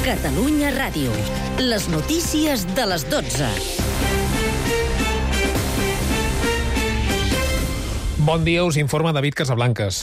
Catalunya Ràdio. Les notícies de les 12. Bon dia, us informa David Casablancas.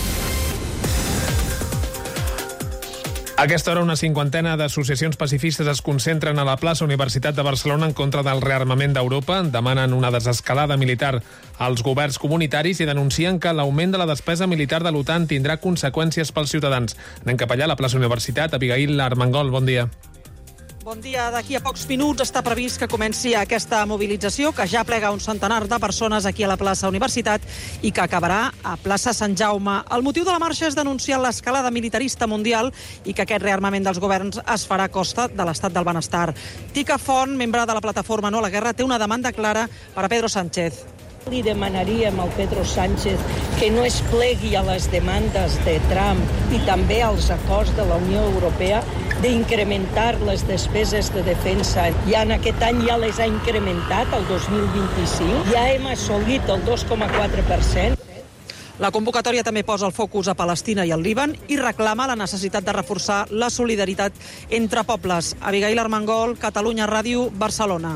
A aquesta hora, una cinquantena d'associacions pacifistes es concentren a la plaça Universitat de Barcelona en contra del rearmament d'Europa. Demanen una desescalada militar als governs comunitaris i denuncien que l'augment de la despesa militar de l'OTAN tindrà conseqüències pels ciutadans. Anem cap allà, a la plaça Universitat. Abigail Armengol, bon dia. Bon dia. D'aquí a pocs minuts està previst que comenci aquesta mobilització, que ja plega un centenar de persones aquí a la plaça Universitat i que acabarà a plaça Sant Jaume. El motiu de la marxa és denunciar l'escalada militarista mundial i que aquest rearmament dels governs es farà a costa de l'estat del benestar. Tica Font, membre de la plataforma No a la Guerra, té una demanda clara per a Pedro Sánchez. Li demanaríem al Pedro Sánchez que no es plegui a les demandes de Trump i també als acords de la Unió Europea d'incrementar les despeses de defensa. Ja en aquest any ja les ha incrementat, el 2025. Ja hem assolit el 2,4%. La convocatòria també posa el focus a Palestina i al Líban i reclama la necessitat de reforçar la solidaritat entre pobles. Abigail Armengol, Catalunya Ràdio, Barcelona.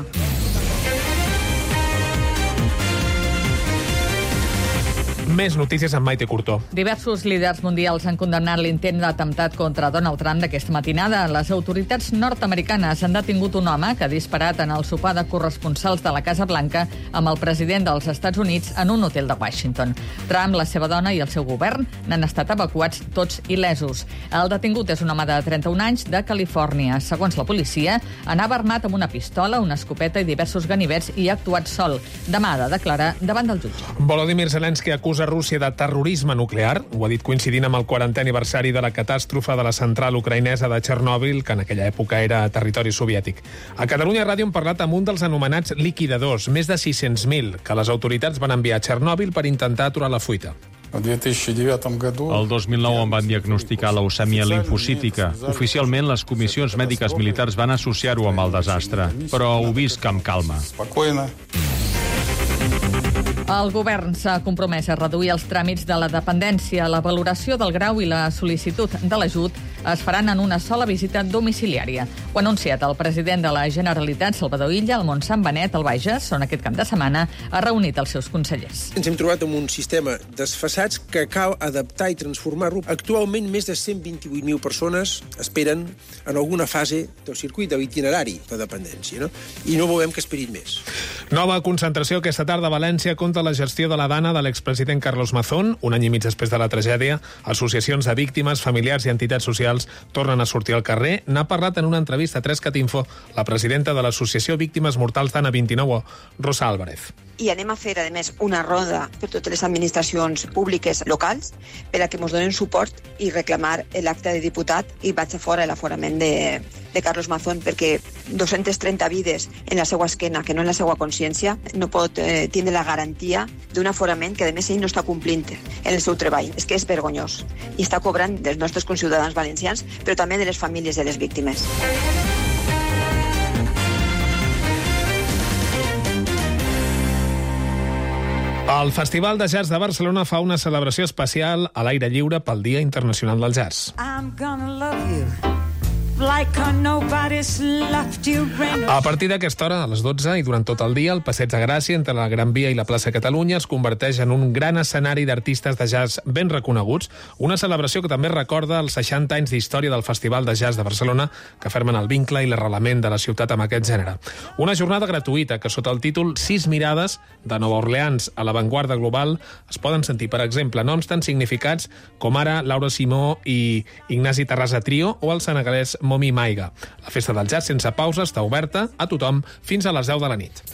Més notícies amb Maite Curtó. Diversos líders mundials han condemnat l'intent d'atemptat contra Donald Trump d'aquesta matinada. Les autoritats nord-americanes han detingut un home que ha disparat en el sopar de corresponsals de la Casa Blanca amb el president dels Estats Units en un hotel de Washington. Trump, la seva dona i el seu govern n'han estat evacuats tots il·lesos. El detingut és un home de 31 anys de Califòrnia. Segons la policia, anava armat amb una pistola, una escopeta i diversos ganivets i ha actuat sol. Demà ha de declarar davant del jutge. Volodymyr Zelensky acusa Rússia de terrorisme nuclear. Ho ha dit coincidint amb el 40è aniversari de la catàstrofe de la central ucraïnesa de Txernòbil, que en aquella època era territori soviètic. A Catalunya Ràdio hem parlat amb un dels anomenats liquidadors, més de 600.000, que les autoritats van enviar a Txernòbil per intentar aturar la fuita. El 2009 em van diagnosticar leucèmia limfocítica. Oficialment, les comissions mèdiques militars van associar-ho amb el desastre, però ho visc amb calma. El govern s'ha compromès a reduir els tràmits de la dependència. La valoració del grau i la sol·licitud de l'ajut es faran en una sola visita domiciliària. Ho ha anunciat el president de la Generalitat, Salvador Illa, al Montsant Benet, al Bages, on aquest cap de setmana ha reunit els seus consellers. Ens hem trobat amb un sistema desfasats que cal adaptar i transformar-lo. Actualment, més de 128.000 persones esperen en alguna fase del circuit de l'itinerari de dependència, no? I no volem que esperin més. Nova concentració aquesta tarda a València contra la gestió de la dana de l'expresident Carlos Mazón. Un any i mig després de la tragèdia, associacions de víctimes, familiars i entitats socials tornen a sortir al carrer. N'ha parlat en una entrevista a 3CAT-Info la presidenta de l'Associació Víctimes Mortals d'Anna 29, Rosa Álvarez. I anem a fer, a més, una roda per totes les administracions públiques locals per a que ens donen suport i reclamar l'acte de diputat i vaig a fora l'aforament de Carlos Mazón, perquè 230 vides en la seva esquena, que no en la seva consciència, no pot tindre la garantia d'un aforament que, a més, ell no està complint en el seu treball. És que és vergonyós. I està cobrant dels nostres conciutadans valencians, però també de les famílies de les víctimes. El Festival de Jazz de Barcelona fa una celebració especial a l'aire lliure pel Dia Internacional del Jazz. A partir d'aquesta hora, a les 12 i durant tot el dia, el Passeig de Gràcia entre la Gran Via i la plaça Catalunya es converteix en un gran escenari d'artistes de jazz ben reconeguts, una celebració que també recorda els 60 anys d'història del Festival de Jazz de Barcelona, que fermen el vincle i l'arrelament de la ciutat amb aquest gènere. Una jornada gratuïta que, sota el títol 6 mirades de Nova Orleans a l'avantguarda global, es poden sentir, per exemple, noms tan significats com ara Laura Simó i Ignasi Terrassa Trio o el senegalès Momi Maiga. La festa del jazz sense pausa està oberta a tothom fins a les 10 de la nit.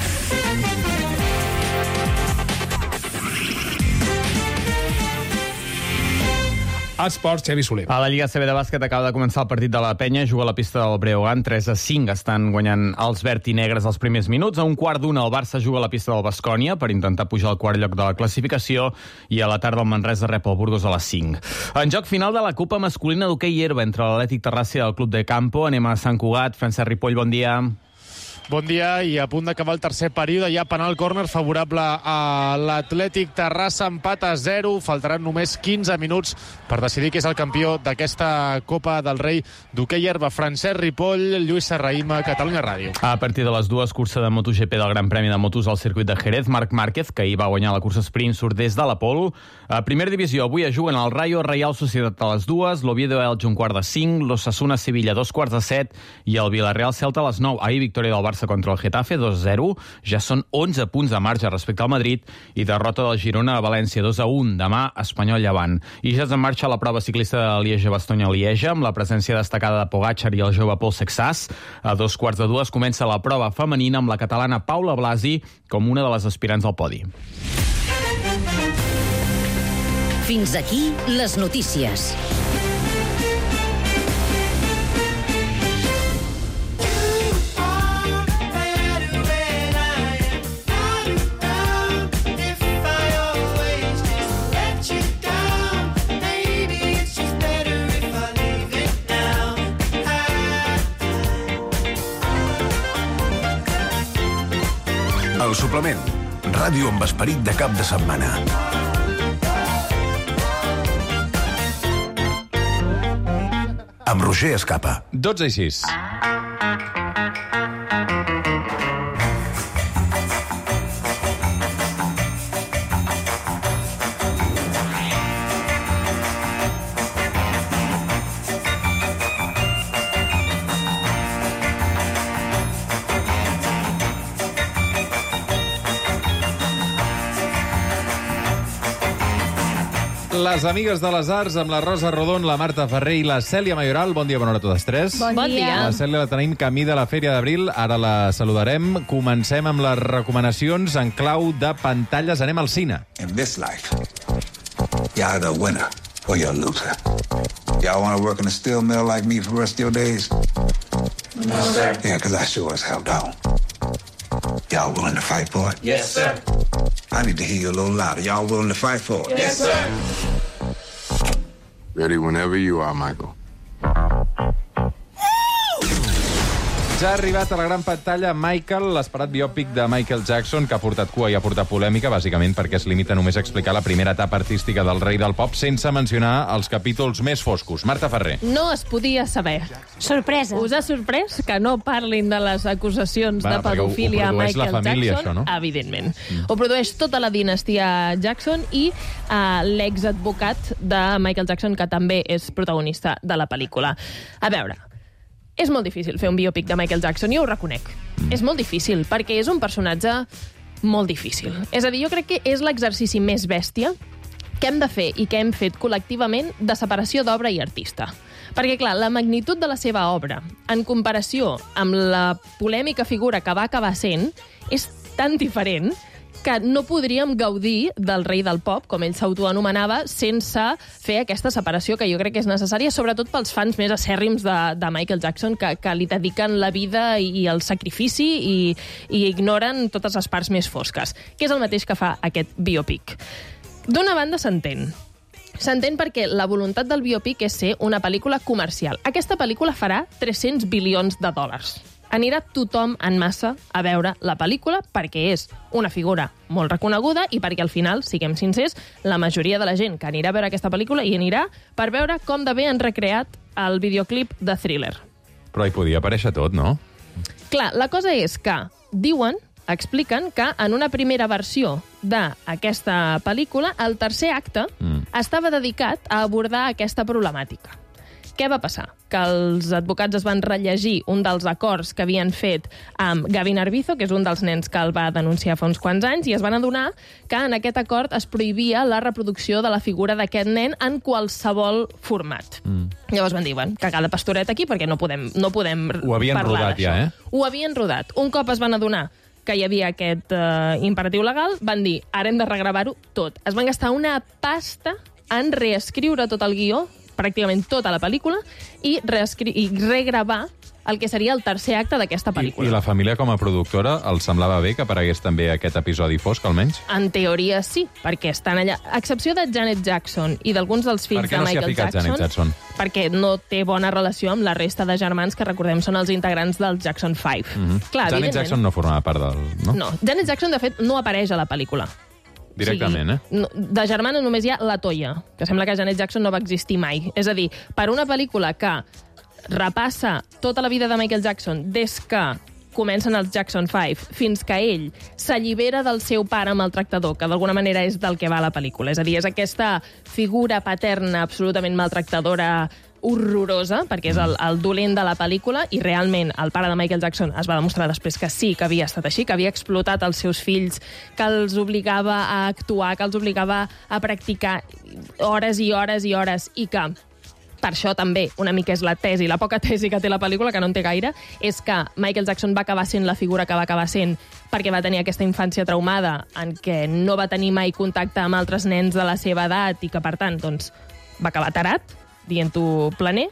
Esports, Xavi Soler. A la Lliga CB de bàsquet acaba de començar el partit de la Penya, juga a la pista del Breogán, 3-5 estan guanyant els verd i negres els primers minuts. A un quart d'una el Barça juga a la pista del Baskonia per intentar pujar al quart lloc de la classificació i a la tarda el Manresa rep el Burgos a les 5. En joc final de la Copa masculina d'hoquei herba entre l'Atlètic Terrassa i el Club de Campo. Anem a Sant Cugat. Francesc Ripoll, bon dia. Bon dia, i a punt d'acabar el tercer període. Hi ha penal córner favorable a l'Atlètic Terrassa, empat a 0. Faltaran només 15 minuts per decidir qui és el campió d'aquesta Copa del Rei d'hoquei herba. Francesc Ripoll, Lluís Serraïma, Catalunya Ràdio. A partir de les 2, cursa de MotoGP del Gran Premi de Motos al circuit de Jerez. Marc Márquez, que ahir va guanyar la cursa sprint, surt des de la pole. A primera divisió, avui es juguen el Rayo Reial Societat a les 2, l'Oviedo Elche un quart de 5, l'Osasuna Sevilla 2:15 i el Villarreal Celta a les 9. Ahir victòria del Barça contra el Getafe, 2-0. Ja són 11 punts de marge respecte al Madrid i derrota del Girona a València, 2-1. Demà, Espanyol Llevant. I ja és en marxa la prova ciclista de Lieja-Bastogne-Lieja, amb la presència destacada de Pogačar i el jove Pol Sexàs. A 2:15 comença la prova femenina amb la catalana Paula Blasi com una de les aspirants al podi. Fins aquí les notícies. El suplement. Ràdio amb esperit de cap de setmana. Amb Roger Escapa. 12:06. Les amigues de les arts amb la Rosa Rodón, la Marta Ferrer i la Cèlia Mayoral. Bon dia, bona hora a totes tres. Bon dia. La Cèlia la tenim camí de la Fèria d'Abril. Ara la saludarem. Comencem amb les recomanacions en clau de pantalles. Anem al cine. In this life, you're the winner or you're a loser. Y'all want to work in a steel mill like me for the rest of your days? No, sir. Yeah, because I sure as hell don't. Y'all willing to fight for it? Yes, sir. I need to hear you a little louder. Y'all willing to fight for it? Yes, sir. Ready whenever you are, Michael. Ja ha arribat a la gran pantalla Michael, l'esperat biòpic de Michael Jackson, que ha portat cua i ha portat polèmica, bàsicament perquè es limita només a explicar la primera etapa artística del rei del pop sense mencionar els capítols més foscos. Marta Ferrer. No es podia saber. Sorpresa. Us ha sorprès que no parlin de les acusacions de pedofília a Michael família, Jackson? Això, no? Evidentment. Ho produeix tota la dinastia Jackson i l'exadvocat de Michael Jackson, que també és protagonista de la pel·lícula. A veure, és molt difícil fer un biòpic de Michael Jackson, jo ho reconec. És molt difícil, perquè és un personatge molt difícil. És a dir, jo crec que és l'exercici més bèstia que hem de fer i que hem fet col·lectivament de separació d'obra i artista. Perquè, clar, la magnitud de la seva obra, en comparació amb la polèmica figura que va acabar sent, és tan diferent que no podríem gaudir del rei del pop, com ell s'autoanomenava, sense fer aquesta separació que jo crec que és necessària, sobretot pels fans més acèrrims de Michael Jackson, que li dediquen la vida i el sacrifici i ignoren totes les parts més fosques, que és el mateix que fa aquest biòpic. D'una banda s'entén. S'entén perquè la voluntat del biòpic és ser una pel·lícula comercial. Aquesta pel·lícula farà 300 bilions de dòlars. Anirà tothom en massa a veure la pel·lícula perquè és una figura molt reconeguda i perquè al final, siguem sincers, la majoria de la gent que anirà a veure aquesta pel·lícula hi anirà per veure com de bé han recreat el videoclip de Thriller. Però hi podia aparèixer tot, no? Clar, la cosa és que expliquen que en una primera versió d'aquesta pel·lícula, el tercer acte estava dedicat a abordar aquesta problemàtica. Què va passar? Que els advocats es van rellegir un dels acords que havien fet amb Gavin Arvizo, que és un dels nens que el va denunciar fa uns quants anys, i es van adonar que en aquest acord es prohibia la reproducció de la figura d'aquest nen en qualsevol format. Llavors van dir, bueno, cagada pastoret aquí perquè no podem Ho havien parlar rodat d'això. ja, eh? Ho havien rodat. Un cop es van adonar que hi havia aquest imperatiu legal, van dir, ara hem de regravar-ho tot. Es van gastar una pasta en reescriure tot el guió, pràcticament tota la pel·lícula, i regravar el que seria el tercer acte d'aquesta pel·lícula. I la família com a productora els semblava bé que aparegués també aquest episodi fosc, almenys? En teoria sí, perquè estan allà. A excepció de Janet Jackson i d'alguns dels fills de Michael Jackson... Per què no s'hi ha ficat Janet Jackson? Perquè no té bona relació amb la resta de germans que, recordem, són els integrants del Jackson 5. Clar, Janet Jackson no formava part del... No, Janet Jackson, de fet, no apareix a la pel·lícula. Directament, De germana només hi ha la Toya, que sembla que Janet Jackson no va existir mai. És a dir, per una pel·lícula que repassa tota la vida de Michael Jackson des que comencen els Jackson 5 fins que ell s'allibera del seu pare maltractador, que d'alguna manera és del que va la pel·lícula. És a dir, és aquesta figura paterna absolutament maltractadora, horrorosa, perquè és el dolent de la pel·lícula, i realment el pare de Michael Jackson es va demostrar després que sí, que havia estat així, que havia explotat els seus fills, que els obligava a actuar, que els obligava a practicar hores i hores i hores, i que per això també una mica és la tesi, la poca tesi que té la pel·lícula, que no en té gaire, és que Michael Jackson va acabar sent la figura que va acabar sent perquè va tenir aquesta infància traumada en què no va tenir mai contacte amb altres nens de la seva edat i que, per tant, doncs, va acabar tarat, dient-ho planer,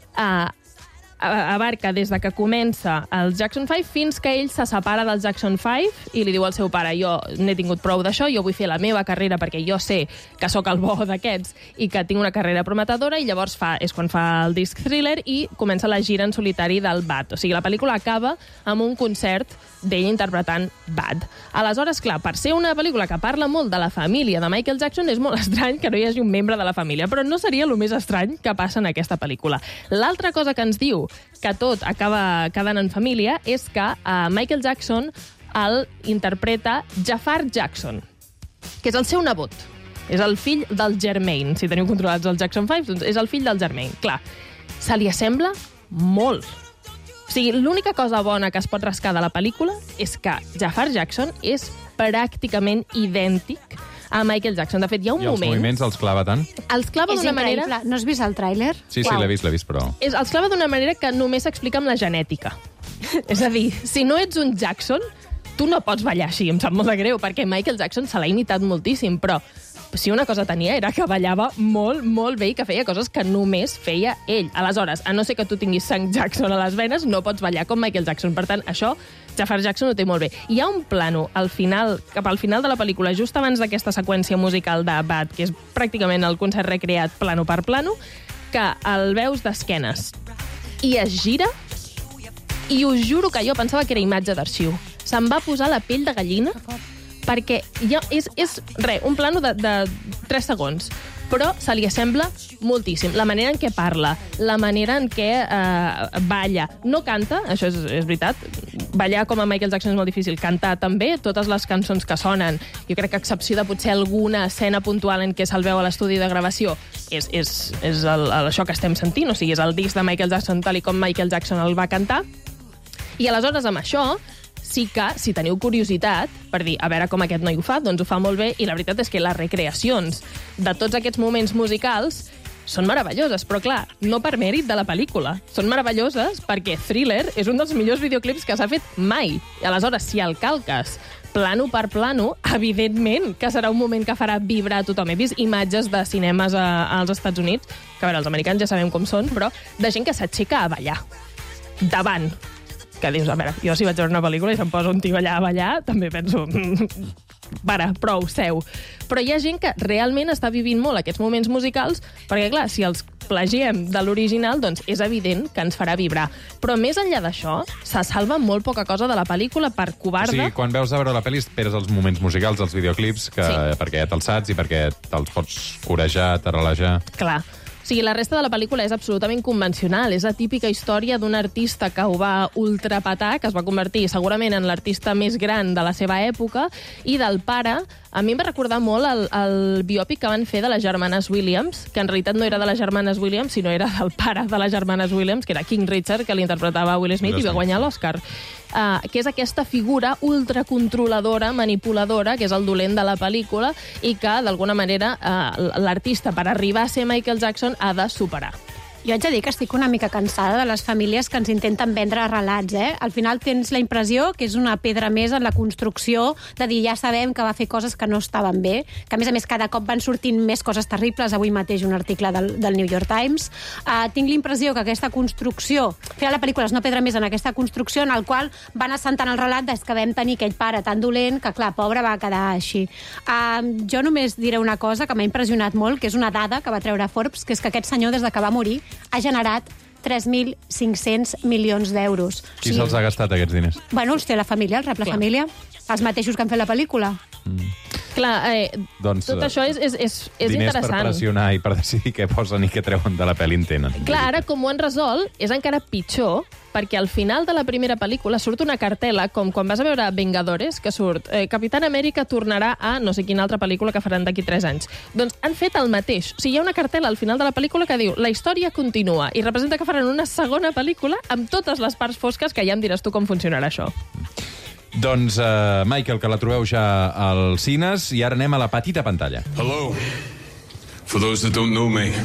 abarca des de que comença el Jackson 5 fins que ell se separa del Jackson 5 i li diu al seu pare: jo n'he tingut prou d'això, jo vull fer la meva carrera perquè jo sé que sóc el bo d'aquests i que tinc una carrera prometedora, i llavors és quan fa el disc Thriller i comença la gira en solitari del Bad. O sigui, la pel·lícula acaba amb un concert d'ell interpretant Bad. Aleshores, clar, per ser una pel·lícula que parla molt de la família de Michael Jackson, és molt estrany que no hi hagi un membre de la família, però no seria el més estrany que passa en aquesta pel·lícula. L'altra cosa que ens diu que tot acaba quedant en família és que Michael Jackson el interpreta Jafar Jackson, que és el seu nebot. És el fill del Jermaine. Si teniu controlats els Jackson 5, doncs és el fill del Jermaine. Clar, se li assembla molt. O sigui, l'única cosa bona que es pot rascar de la pel·lícula és que Jafar Jackson és pràcticament idèntic a Michael Jackson. De fet, hi ha un moment... I els moviments els clava tant? Els clava d'una manera... No has vist el tràiler? Sí, l'he vist, però... Els clava d'una manera que només s'explica amb la genètica. És a dir, si no ets un Jackson, tu no pots ballar així, em sap molt de greu, perquè Michael Jackson se l'ha imitat moltíssim, però si una cosa tenia era que ballava molt, molt bé i que feia coses que només feia ell. Aleshores, a no ser que tu tinguis sang Jackson a les venes, no pots ballar com Michael Jackson. Per tant, això Jafar Jackson ho té molt bé. Hi ha un plano al final, cap al final de la pel·lícula, just abans d'aquesta seqüència musical de Bad, que és pràcticament el concert recreat plano per plano, que el veus d'esquenes i es gira, i us juro que jo pensava que era imatge d'arxiu. Se'm va posar la pell de gallina, perquè ja és un plano de 3 segons, però se li assembla moltíssim. La manera en què parla, la manera en què balla. No canta, això és veritat. Ballar com a Michael Jackson és molt difícil. Cantar també, totes les cançons que sonen. Jo crec que a excepció de potser alguna escena puntual en què se'l veu a l'estudi de gravació, és això que estem sentint. O sigui, és el disc de Michael Jackson tal i com Michael Jackson el va cantar. I aleshores, amb això, sí que, si teniu curiositat per dir, a veure com aquest noi ho fa, doncs ho fa molt bé, i la veritat és que les recreacions de tots aquests moments musicals són meravelloses, però clar, no per mèrit de la pel·lícula. Són meravelloses perquè Thriller és un dels millors videoclips que s'ha fet mai. I aleshores, si el calques plano per plano, evidentment que serà un moment que farà vibrar a tothom. He vist imatges de cinemes als Estats Units, que a veure, els americans ja sabem com són, però de gent que s'aixeca a ballar. Davant. Que dius, a veure, jo si vaig veure una pel·lícula i se'm posa un tio allà a ballar, també penso, para, prou, seu. Però hi ha gent que realment està vivint molt aquests moments musicals, perquè, clar, si els plagiem de l'original, doncs és evident que ens farà vibrar. Però més enllà d'això, se salva molt poca cosa de la pel·lícula per covarda. O sigui, quan veus a veure la pel·li, esperes els moments musicals, els videoclips, perquè te'ls saps i perquè te'ls pots corejar, tarrelejar. Clar. O sigui, la resta de la pel·lícula és absolutament convencional. És la típica història d'un artista que ho va ultrapatar, que es va convertir segurament en l'artista més gran de la seva època, i del pare. A mi em va recordar molt el biòpic que van fer de les germanes Williams, que en realitat no era de les germanes Williams, sinó era del pare de les germanes Williams, que era King Richard, que l'interpretava Will Smith i va guanyar l'Oscar. Que és aquesta figura ultracontroladora, manipuladora, que és el dolent de la pel·lícula, i que, d'alguna manera, l'artista, per arribar a ser Michael Jackson, ha de superar. Jo haig de dir que estic una mica cansada de les famílies que ens intenten vendre relats, Al final tens la impressió que és una pedra més en la construcció de dir ja sabem que va fer coses que no estaven bé, que a més cada cop van sortint més coses terribles. Avui mateix un article del New York Times. Tinc l'impressió que aquesta construcció, fer la pel·lícula és una pedra més en aquesta construcció en el qual van assentant el relat des que vam tenir aquell pare tan dolent que, clar, pobre, va quedar així. Jo només diré una cosa que m'ha impressionat molt, que és una dada que va treure Forbes, que és que aquest senyor, des de que va morir, ha generat 3.500 milions d'euros. Qui se'ls ha gastat, aquests diners? Bueno, els té la família, el rep la família. Els mateixos que han fet la pel·lícula. Clar, doncs, tot això és interessant. Diners per pressionar i per decidir què posen i què treuen de la pel·li en tenen. Clar, ara com ho han resolt és encara pitjor, perquè al final de la primera pel·lícula surt una cartel·la, com quan vas a veure Vengadores, que surt Capitán Amèrica tornarà a no sé quina altra pel·lícula que faran d'aquí 3 anys. Doncs han fet el mateix. O sigui, hi ha una cartel·la al final de la pel·lícula que diu la història continua, i representa que faran una segona pel·lícula amb totes les parts fosques, que ja em diràs tu com funcionarà això. Doncs, Michael, que la trobeu ja als cines, i ara anem a la petita pantalla. Hello. For those that don't know me,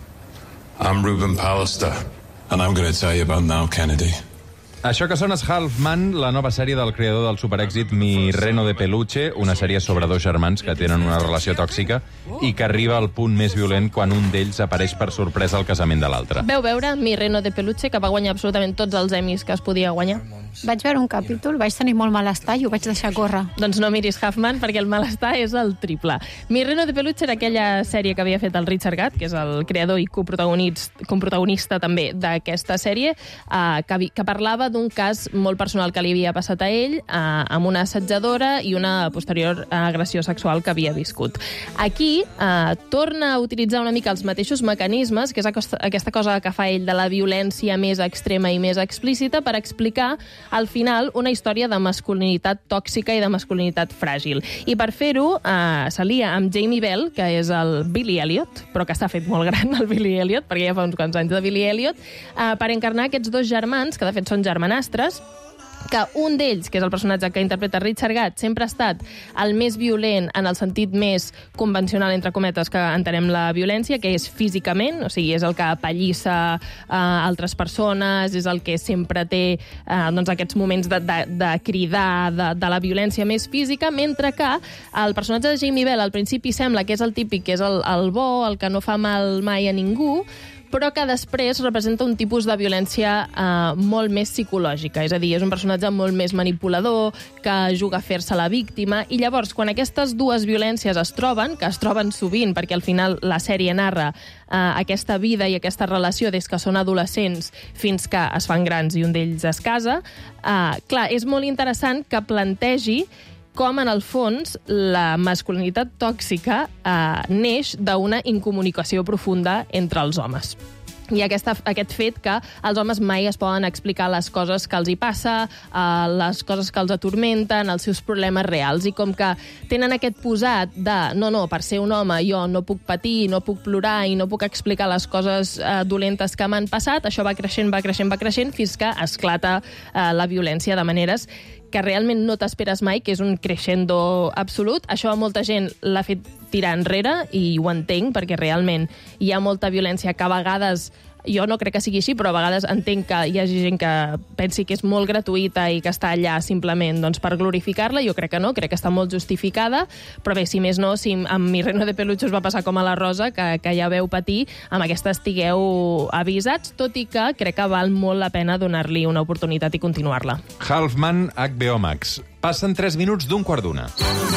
I'm Ruben Pallister, and I'm going to tell you about Now Kennedy. Això que sona és Half Man, la nova sèrie del creador del superèxit Mi Reno de Peluche, una sèrie sobre 2 germans que tenen una relació tòxica i que arriba al punt més violent quan un d'ells apareix per sorpresa al casament de l'altre. Veu veure Mi Reno de Peluche, que va guanyar absolutament tots els Emmys que es podia guanyar? Vaig veure un capítol, vaig tenir molt malestar i ho vaig deixar córrer. Doncs no miris Half-Man, perquè el malestar és el triple. Mi Reno de Peluche era aquella sèrie que havia fet el Richard Gatt, que és el creador i coprotagonista també d'aquesta sèrie, que parlava d'un cas molt personal que li havia passat a ell, amb una assetjadora i una posterior agressió sexual que havia viscut. Aquí torna a utilitzar una mica els mateixos mecanismes, que és aquesta cosa que fa ell de la violència més extrema i més explícita, per explicar al final una història de masculinitat tòxica i de masculinitat fràgil. I per fer-ho s'alia amb Jamie Bell, que és el Billy Elliot, però que està fet molt gran, el Billy Elliot, perquè ja fa uns quants anys de Billy Elliot, per encarnar aquests 2 germans, que de fet són germanastres, que un d'ells, que és el personatge que interpreta Richard Gatt, sempre ha estat el més violent en el sentit més convencional, entre cometes, que entenem la violència, que és físicament, o sigui, és el que apallissa altres persones, és el que sempre té aquests moments de cridar, de la violència més física, mentre que el personatge de Jamie Bell al principi sembla que és el típic, que és el bo, el que no fa mal mai a ningú, però que després representa un tipus de violència molt més psicològica. És a dir, és un personatge molt més manipulador, que juga a fer-se la víctima, i llavors, quan aquestes 2 violències es troben, que es troben sovint, perquè al final la sèrie narra aquesta vida i aquesta relació des que són adolescents fins que es fan grans i un d'ells es casa, clar, és molt interessant que plantegi com, en el fons, la masculinitat tòxica neix d'una incomunicació profunda entre els homes. I aquest fet que els homes mai es poden explicar les coses que els hi passa, les coses que els atormenten, els seus problemes reals, i com que tenen aquest posat de no, per ser un home jo no puc patir, no puc plorar i no puc explicar les coses dolentes que m'han passat, això va creixent fins que esclata la violència de maneres que realment no t'esperes mai, que és un crescendo absolut. Això a molta gent l'ha fet tirar enrere, i ho entenc, perquè realment hi ha molta violència que a vegades, jo no crec que sigui així, però a vegades entenc que hi hagi gent que pensi que és molt gratuïta i que està allà simplement per glorificar-la. Jo crec que no, crec que està molt justificada, però bé, si més no, si amb Mi Reno de Peluche us va passar com a la Rosa, que ja veu patir, amb aquesta estigueu avisats, tot i que crec que val molt la pena donar-li una oportunitat i continuar-la. Half-Man, HBO Max. Passen 3 minuts d'un quart d'una.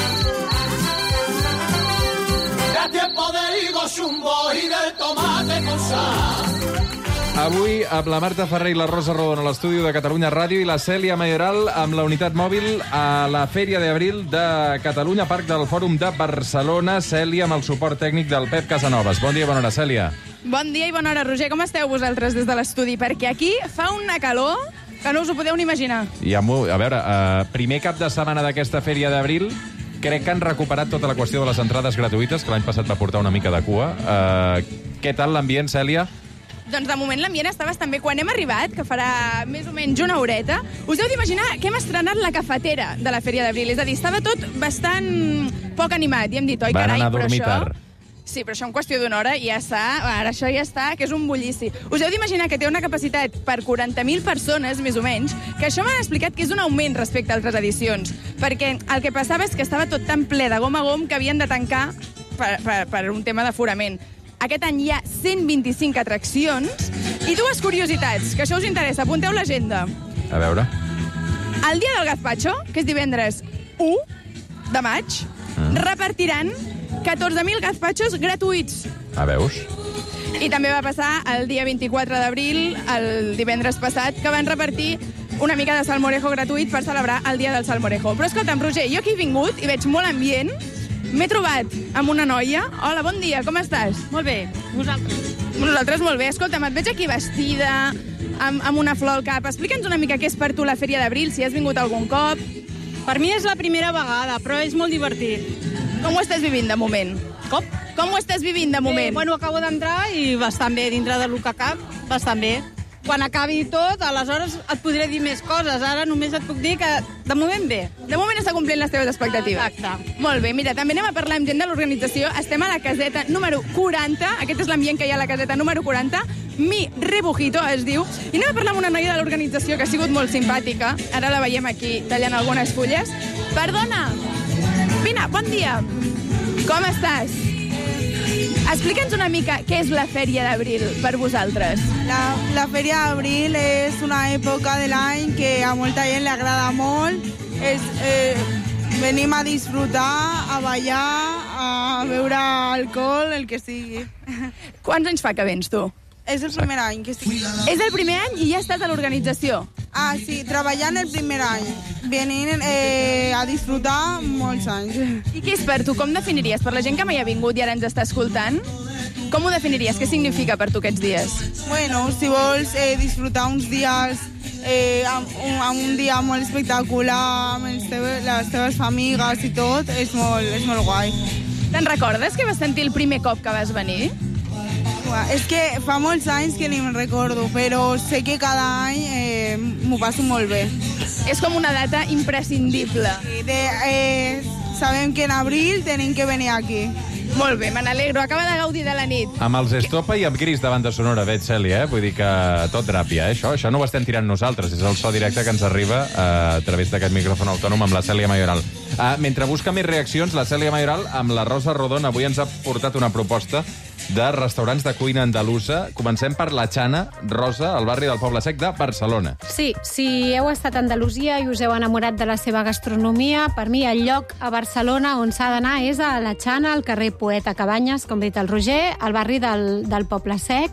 Avui, amb la Marta Ferrer i la Rosa Rodon a l'estudi de Catalunya Ràdio i la Cèlia Mayoral amb la unitat mòbil a la Fèria d'Abril de Catalunya, Parc del Fòrum de Barcelona. Cèlia, amb el suport tècnic del Pep Casanovas. Bon dia i bona hora, Cèlia. Bon dia i bona hora, Roger. Com esteu vosaltres des de l'estudi? Perquè aquí fa una calor que no us ho podeu ni imaginar. I a veure, primer cap de setmana d'aquesta Fèria d'Abril, crec que han recuperat tota la qüestió de les entrades gratuïtes, que l'any passat va portar una mica de cua. Què tal l'ambient, Cèlia? Doncs de moment l'ambient està bastant bé. Quan hem arribat, que farà més o menys una horeta, us heu d'imaginar que hem estrenat la cafetera de la Fèria d'Abril. És a dir, estava tot bastant poc animat, i hem dit, oi, carai, però això... Tard. Sí, però això en qüestió d'una hora ja està, ara això ja està, que és un bullici. Us heu d'imaginar que té una capacitat per 40.000 persones, més o menys, que això m'han explicat que és un augment respecte a altres edicions, perquè el que passava és que estava tot tan ple de gom a gom que havien de tancar per un tema d'aforament. Aquest any hi ha 125 atraccions i dues curiositats, que això us interessa, apunteu l'agenda. A veure. El dia del gazpacho, que és divendres 1 de maig, repartiran 14.000 gazpachos gratuïts. Veus? I també va passar el dia 24 d'abril, el divendres passat, que van repartir una mica de salmorejo gratuït per celebrar el dia del salmorejo. Però escolta'm, Roger, jo aquí he vingut i veig molt ambient. M'he trobat amb una noia. Hola, bon dia, com estàs? Molt bé, vosaltres? Nosaltres molt bé. Escolta'm, et veig aquí vestida, amb una flor al cap. Explica'ns una mica què és per tu la Fèria d'Abril, si has vingut algun cop. Per mi és la primera vegada, però és molt divertit. Com ho estàs vivint de moment? Com ho estàs vivint de moment? Bueno, acabo d'entrar i bastant bé, dintre del que cap, bastant bé. Quan acabi tot, aleshores et podré dir més coses. Ara només et puc dir que de moment bé. De moment està complint les teves expectatives. Exacte. Molt bé, mira, també anem a parlar amb gent de l'organització. Estem a la caseta número 40, aquest és l'ambient que hi ha a la caseta número 40, Mi Rebujito es diu, i anem a parlar amb una noia de l'organització que ha sigut molt simpàtica. Ara la veiem aquí tallant algunes fulles. Perdona, vine, bon dia. Com estàs? Explica'ns una mica què és la Fèria d'Abril per vosaltres. La Fèria d'Abril és una època de l'any que a molta gent li agrada molt. Venim a disfrutar, a ballar, a beure alcohol, el que sigui. Quants anys fa que vens, tu? És el primer any que estic. És el primer any i ja estàs a l'organització? Sí, treballant el primer any. Venint a disfrutar molts anys. I què és per tu? Com definiries? Per la gent que mai ha vingut i ara ens està escoltant, com ho definiries? Què significa per tu aquests dies? Bueno, si vols disfrutar uns dies amb un dia molt espectacular, amb les teves amigues i tot, és molt guai. Te'n recordes que vas sentir el primer cop que vas venir? És que fa molts anys que ni me'n recordo, però sé que cada any m'ho passo molt bé. És com una data imprescindible. Sabem que en abril tenim que venir aquí. Molt bé, me n'alegro. Acaba de gaudir de la nit. Amb els Estopa i amb Cris de banda sonora, veig, Cèlia, Vull dir que tot dràpia, Això no ho estem tirant nosaltres, és el so directe que ens arriba a través d'aquest micròfon autònom amb la Cèlia Mayoral. Mentre busca més reaccions, la Cèlia Mayoral, amb la Rosa Rodon, avui ens ha portat una proposta de restaurants de cuina andalusa. Comencem per La Chana, Rosa, al barri del Poble Sec de Barcelona. Sí, si heu estat a Andalusia i us heu enamorat de la seva gastronomia, per mi el lloc a Barcelona on s'ha d'anar és a La Chana, al carrer Poeta Cabanyes, com ha dit el Roger, al barri del Poble Sec.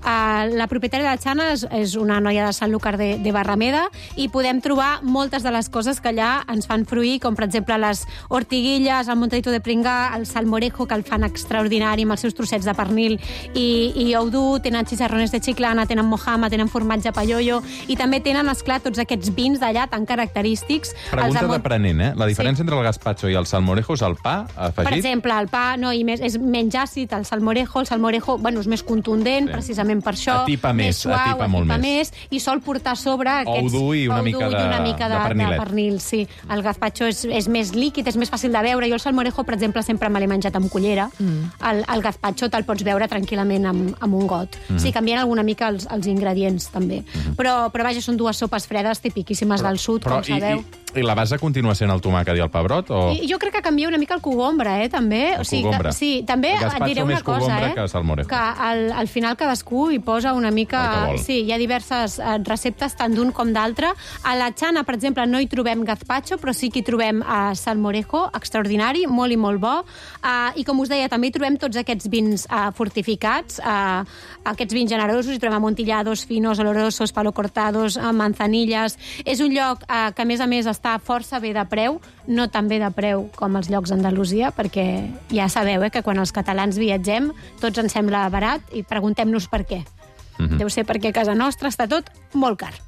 La propietària de La Chana és una noia de Sanlúcar de Barrameda i podem trobar moltes de les coses que allà ens fan fruir, com per exemple les ortiguilles, el montadito de pringà, el salmorejo, que el fan extraordinari amb els seus trossets de pernil i ou dur, tenen xicharrones de chiclana, tenen mojama, tenen formatge pallollo i també tenen, esclar, tots aquests vins d'allà tan característics. Pregunta d'aprenent, La diferència entre el gazpacho i el salmorejo és el pa afegit? Per exemple, el pa és menys àcid, el salmorejo, bueno, és més contundent, precisament per això. Atipa més, atipa molt més. I sol portar a sobre ou dur i una mica de pernil, sí. El gazpacho és més líquid, és més fàcil de veure. Jo el salmorejo, per exemple, sempre me l'he menjat amb cullera. El gazpacho te'l pots veure tranquil·lament amb un got. Sí, canvien alguna mica els ingredients, també. Però vaja, són dues sopes fredes tipiquíssimes del sud, com sabeu. I la base continua sent el tomàquet i el pebrot? Jo crec que canvia una mica el cogombre, també. Sí, també et diré una cosa, que al final cadascú hi posa una mica... Sí, hi ha diverses receptes, tant d'un com d'altre. A La Chana, per exemple, no hi trobem gazpacho, però sí que hi trobem salmorejo, extraordinari, molt i molt bo. I com us deia, també hi trobem tots aquests vins fortificats, aquests vins generosos, hi trobem amontillados, finos, olorosos, palo cortados, manzanillas. És un lloc que, a més, està força bé de preu, no tan bé de preu com els llocs d'Andalusia, perquè ja sabeu que quan els catalans viatgem tots ens sembla barat i preguntem-nos per què. Deu ser perquè a casa nostra està tot molt car.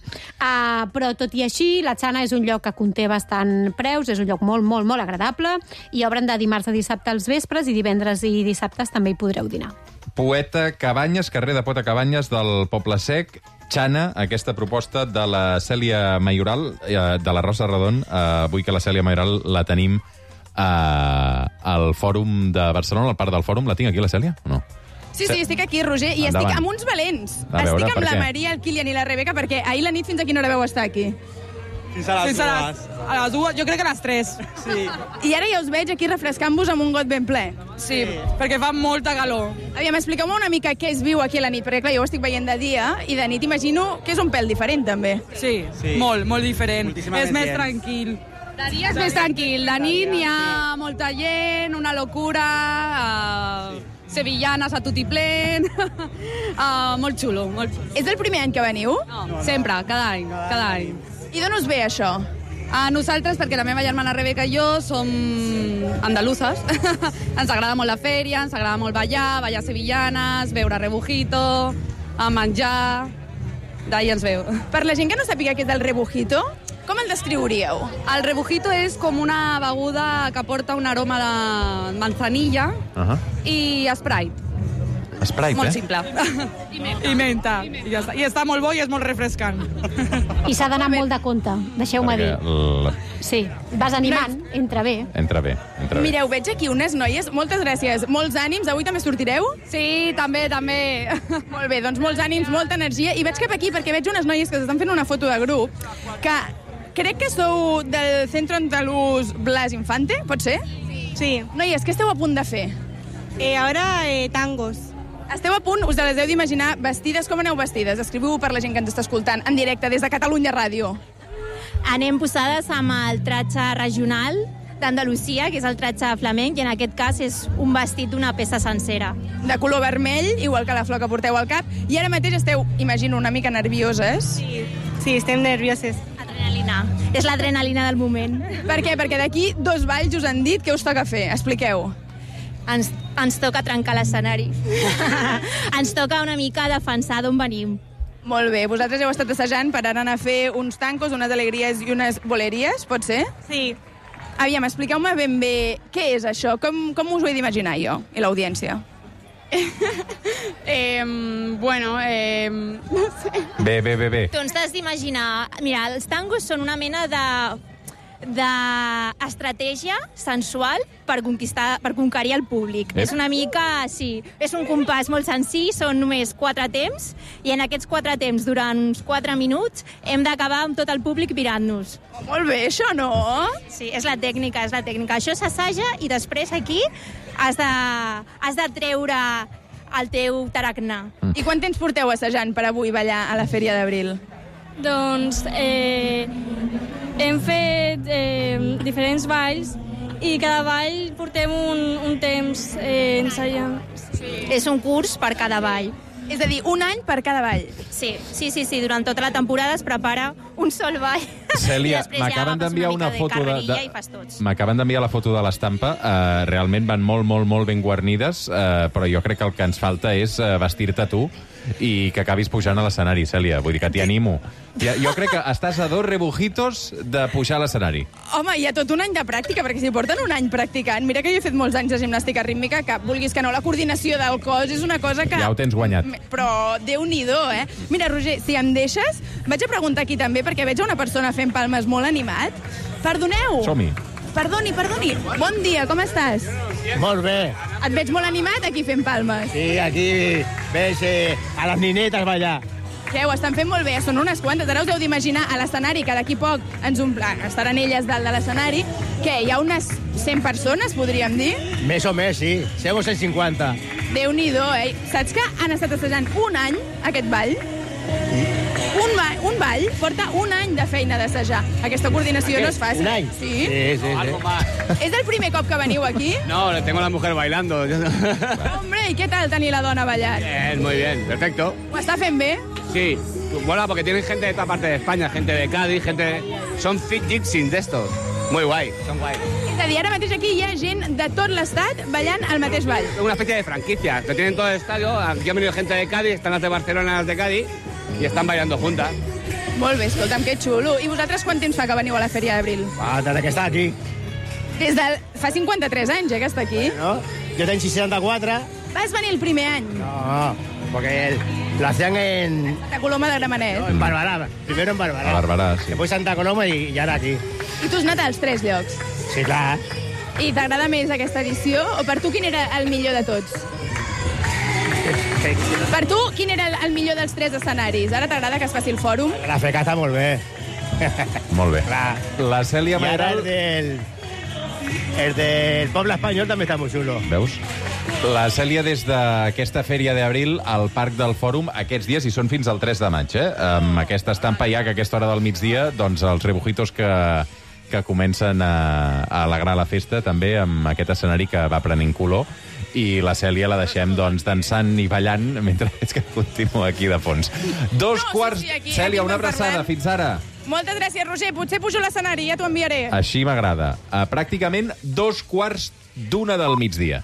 Però tot i així, La Chana és un lloc que conté bastant preus, és un lloc molt, molt, molt agradable i obren de dimarts a dissabte als vespres i divendres i dissabtes també hi podreu dinar. Poeta Cabanyes, carrer de Poeta Cabanyes del Poble Sec. Chana, aquesta proposta de la Cèlia Mayoral, de la Rosa Rodon, avui que la Cèlia Mayoral la tenim al Fòrum de Barcelona, al Parc del Fòrum. La tinc aquí, la Cèlia, o no? Sí, estic aquí, Roger, i Endavant. estic amb uns valents. A veure, estic amb per la què? Maria, el Kilian i la Rebeca, perquè ahir la nit fins a quina hora veu estar aquí? Fins a les dues, jo crec que a les 3. Sí. I ara ja us veig aquí refrescant-vos amb un got ben ple. Sí, perquè fa molta calor. Aviam, expliqueu-me una mica què es viu aquí a la nit, perquè clar, jo ho estic veient de dia, i de nit imagino que és un pèl diferent, també. Sí, molt diferent. És més tranquil. De dia és més tranquil, de nit hi ha molta gent, una locura, sevillanes a tutiplén, molt xulo, molt xulo. És el primer any que veniu? No, sempre, cada any. I d'on us ve això? A nosaltres, perquè la meva germana Rebeca i jo som andaluses. Ens agrada molt la fèria, ens agrada molt ballar sevillanes, beure rebujito, menjar... D'ahir ens veu. Per la gent que no sàpiga què és el rebujito, com el descriuríeu? El rebujito és com una beguda que porta un aroma de manzanilla i Sprite. Sprite, molt simple. I menta. I ja està. I està molt bo i és molt refrescant. I s'ha d'anar molt de compte, deixeu-me dir. Sí, vas animant, entra bé. Entra bé. Mireu, veig aquí unes noies, moltes gràcies, molts ànims, avui també sortireu? Sí, també. Molt bé, doncs molts ànims, molta energia, i veig cap aquí perquè veig unes noies que s'estan fent una foto de grup, que crec que sou del Centro Andalús Blas Infante, pot ser? Sí. Noies, què esteu a punt de fer? Ahora tangos. Esteu a punt, us les heu d'imaginar vestides. Com aneu vestides? Escriviu per la gent que ens està escoltant en directe des de Catalunya Ràdio. Anem posades amb el tratge regional d'Andalusia, que és el tratge flamenc, i en aquest cas és un vestit d'una peça sencera. De color vermell, igual que la flor que porteu al cap, i ara mateix esteu, imagino, una mica nervioses. Sí, estem nervioses. Adrenalina. És l'adrenalina del moment. Per què? Perquè d'aquí 2 balls us han dit què us toca fer. Expliqueu. Ens toca trencar l'escenari. Ens toca una mica defensar d'on venim. Molt bé, vosaltres heu estat assajant per anar a fer uns tancos, unes alegries i unes boleries, pot ser? Sí. Aviam, expliqueu-me ben bé què és això, com us ho he d'imaginar jo i l'audiència. No sé. Bé. Tu ens t'has d'imaginar... Mira, els tangos són una mena d'estratègia sensual per conquerir el públic. És una mica, sí, és un compàs molt senzill, són només 4 temps, i en aquests 4 temps, durant uns 4 minuts, hem d'acabar amb tot el públic mirant-nos. Molt bé, això no? Sí, és la tècnica. Això s'assaja i després aquí has de treure el teu taracnà. I quant temps porteu assajant per avui ballar a la Fèria d'Abril? Doncs hem fet diferents balls i cada ball portem un temps ensaiant. És un curs per cada ball. És a dir, un any per cada ball. Sí. Durant tota la temporada es prepara un sol ball. Cèlia, m'acaben d'enviar una foto m'acaben d'enviar la foto de l'estampa. Realment van molt ben guarnides, però jo crec que el que ens falta és vestir-te tu i que acabis pujant a l'escenari, Cèlia. Vull dir que t'hi animo. Jo crec que estàs a 2 rebujitos de pujar a l'escenari. Home, hi ha tot un any de pràctica, perquè si porten un any practicant... Mira que jo he fet molts anys de gimnàstica rítmica, que vulguis que no, la coordinació del cos és una cosa que... Ja ho tens guanyat. Però Déu-n'hi-do, eh? Mira, Roger, si em deixes, vaig a preguntar aquí també, perquè veig una persona fent palmes molt animat. Perdoneu! Som-hi. Perdoni. Bon dia, com estàs? Molt bé. Et veig molt animat aquí fent palmes. Sí, aquí veig a les ninetes ballar. Què, ho estan fent molt bé, són unes quantes. Ara us heu d'imaginar a l'escenari, que d'aquí poc ens estaran elles dalt de l'escenari. Què, hi ha unes 100 persones, podríem dir? Més o més, sí. 100 o 150. Déu-n'hi-do, eh? Saps que han estat assajant un any aquest ball? Un ball porta un any de feina d'assajar. Aquesta coordinació no és fàcil. Un any? Sí. Sí. És el primer cop que veniu aquí? No, tengo a la mujer bailando. Hombre, ¿y qué tal tenir la dona ballant? Bien, muy bien, perfecto. ¿Ho està fent bé? Sí, bueno, porque tienen gente de toda parte de España, gente de Cádiz, son fit gypsies de estos. Muy guay, son guay. És a dir, ara mateix aquí hi ha gent de tot l'estat ballant el mateix ball. Una especie de franquicia, que tienen todo el estadio. Aquí ha venido gente de Cádiz, están las de Barcelona, las de Cádiz, y están bailando juntas. Molt bé, escolta'm, que xulo. I vosaltres quant temps fa que veniu a la Fèria d'Abril? Desde que està aquí. Fa 53 anys, que està aquí. Bueno, yo tengo 64. Vas venir el primer any? No, porque lo hacían en... Santa Coloma de Gramenet. No, en Barberà. Primero en Barberà. A Barberà, sí. Después Santa Coloma y ahora aquí. I tu has anat als 3 llocs? Sí, clar. I t'agrada més aquesta edició? O per tu quin era el millor de tots? Per tu, quin era el millor dels 3 escenaris? Ara t'agrada que es faci el fòrum? La FECA està molt bé. Molt bé. La Cèlia I ara Mayoral... el del poble espanyol també està molt xulo. Veus? La Cèlia, des d'aquesta fèria d'abril al Parc del Fòrum, aquests dies, i són fins al 3 de maig, amb aquesta estampa ja que a aquesta hora del migdia, doncs els rebujitos que comencen a alegrar la festa, també amb aquest escenari que va prenent color, i la Cèlia la deixem doncs dansant i ballant mentre és que continua aquí de fons. 2:15... aquí Cèlia, una estem abraçada. parlant. Fins ara. Moltes gràcies, Roger. Potser pujo a l'escenari, ja t'ho enviaré. Així m'agrada. Pràcticament 2:15 del migdia.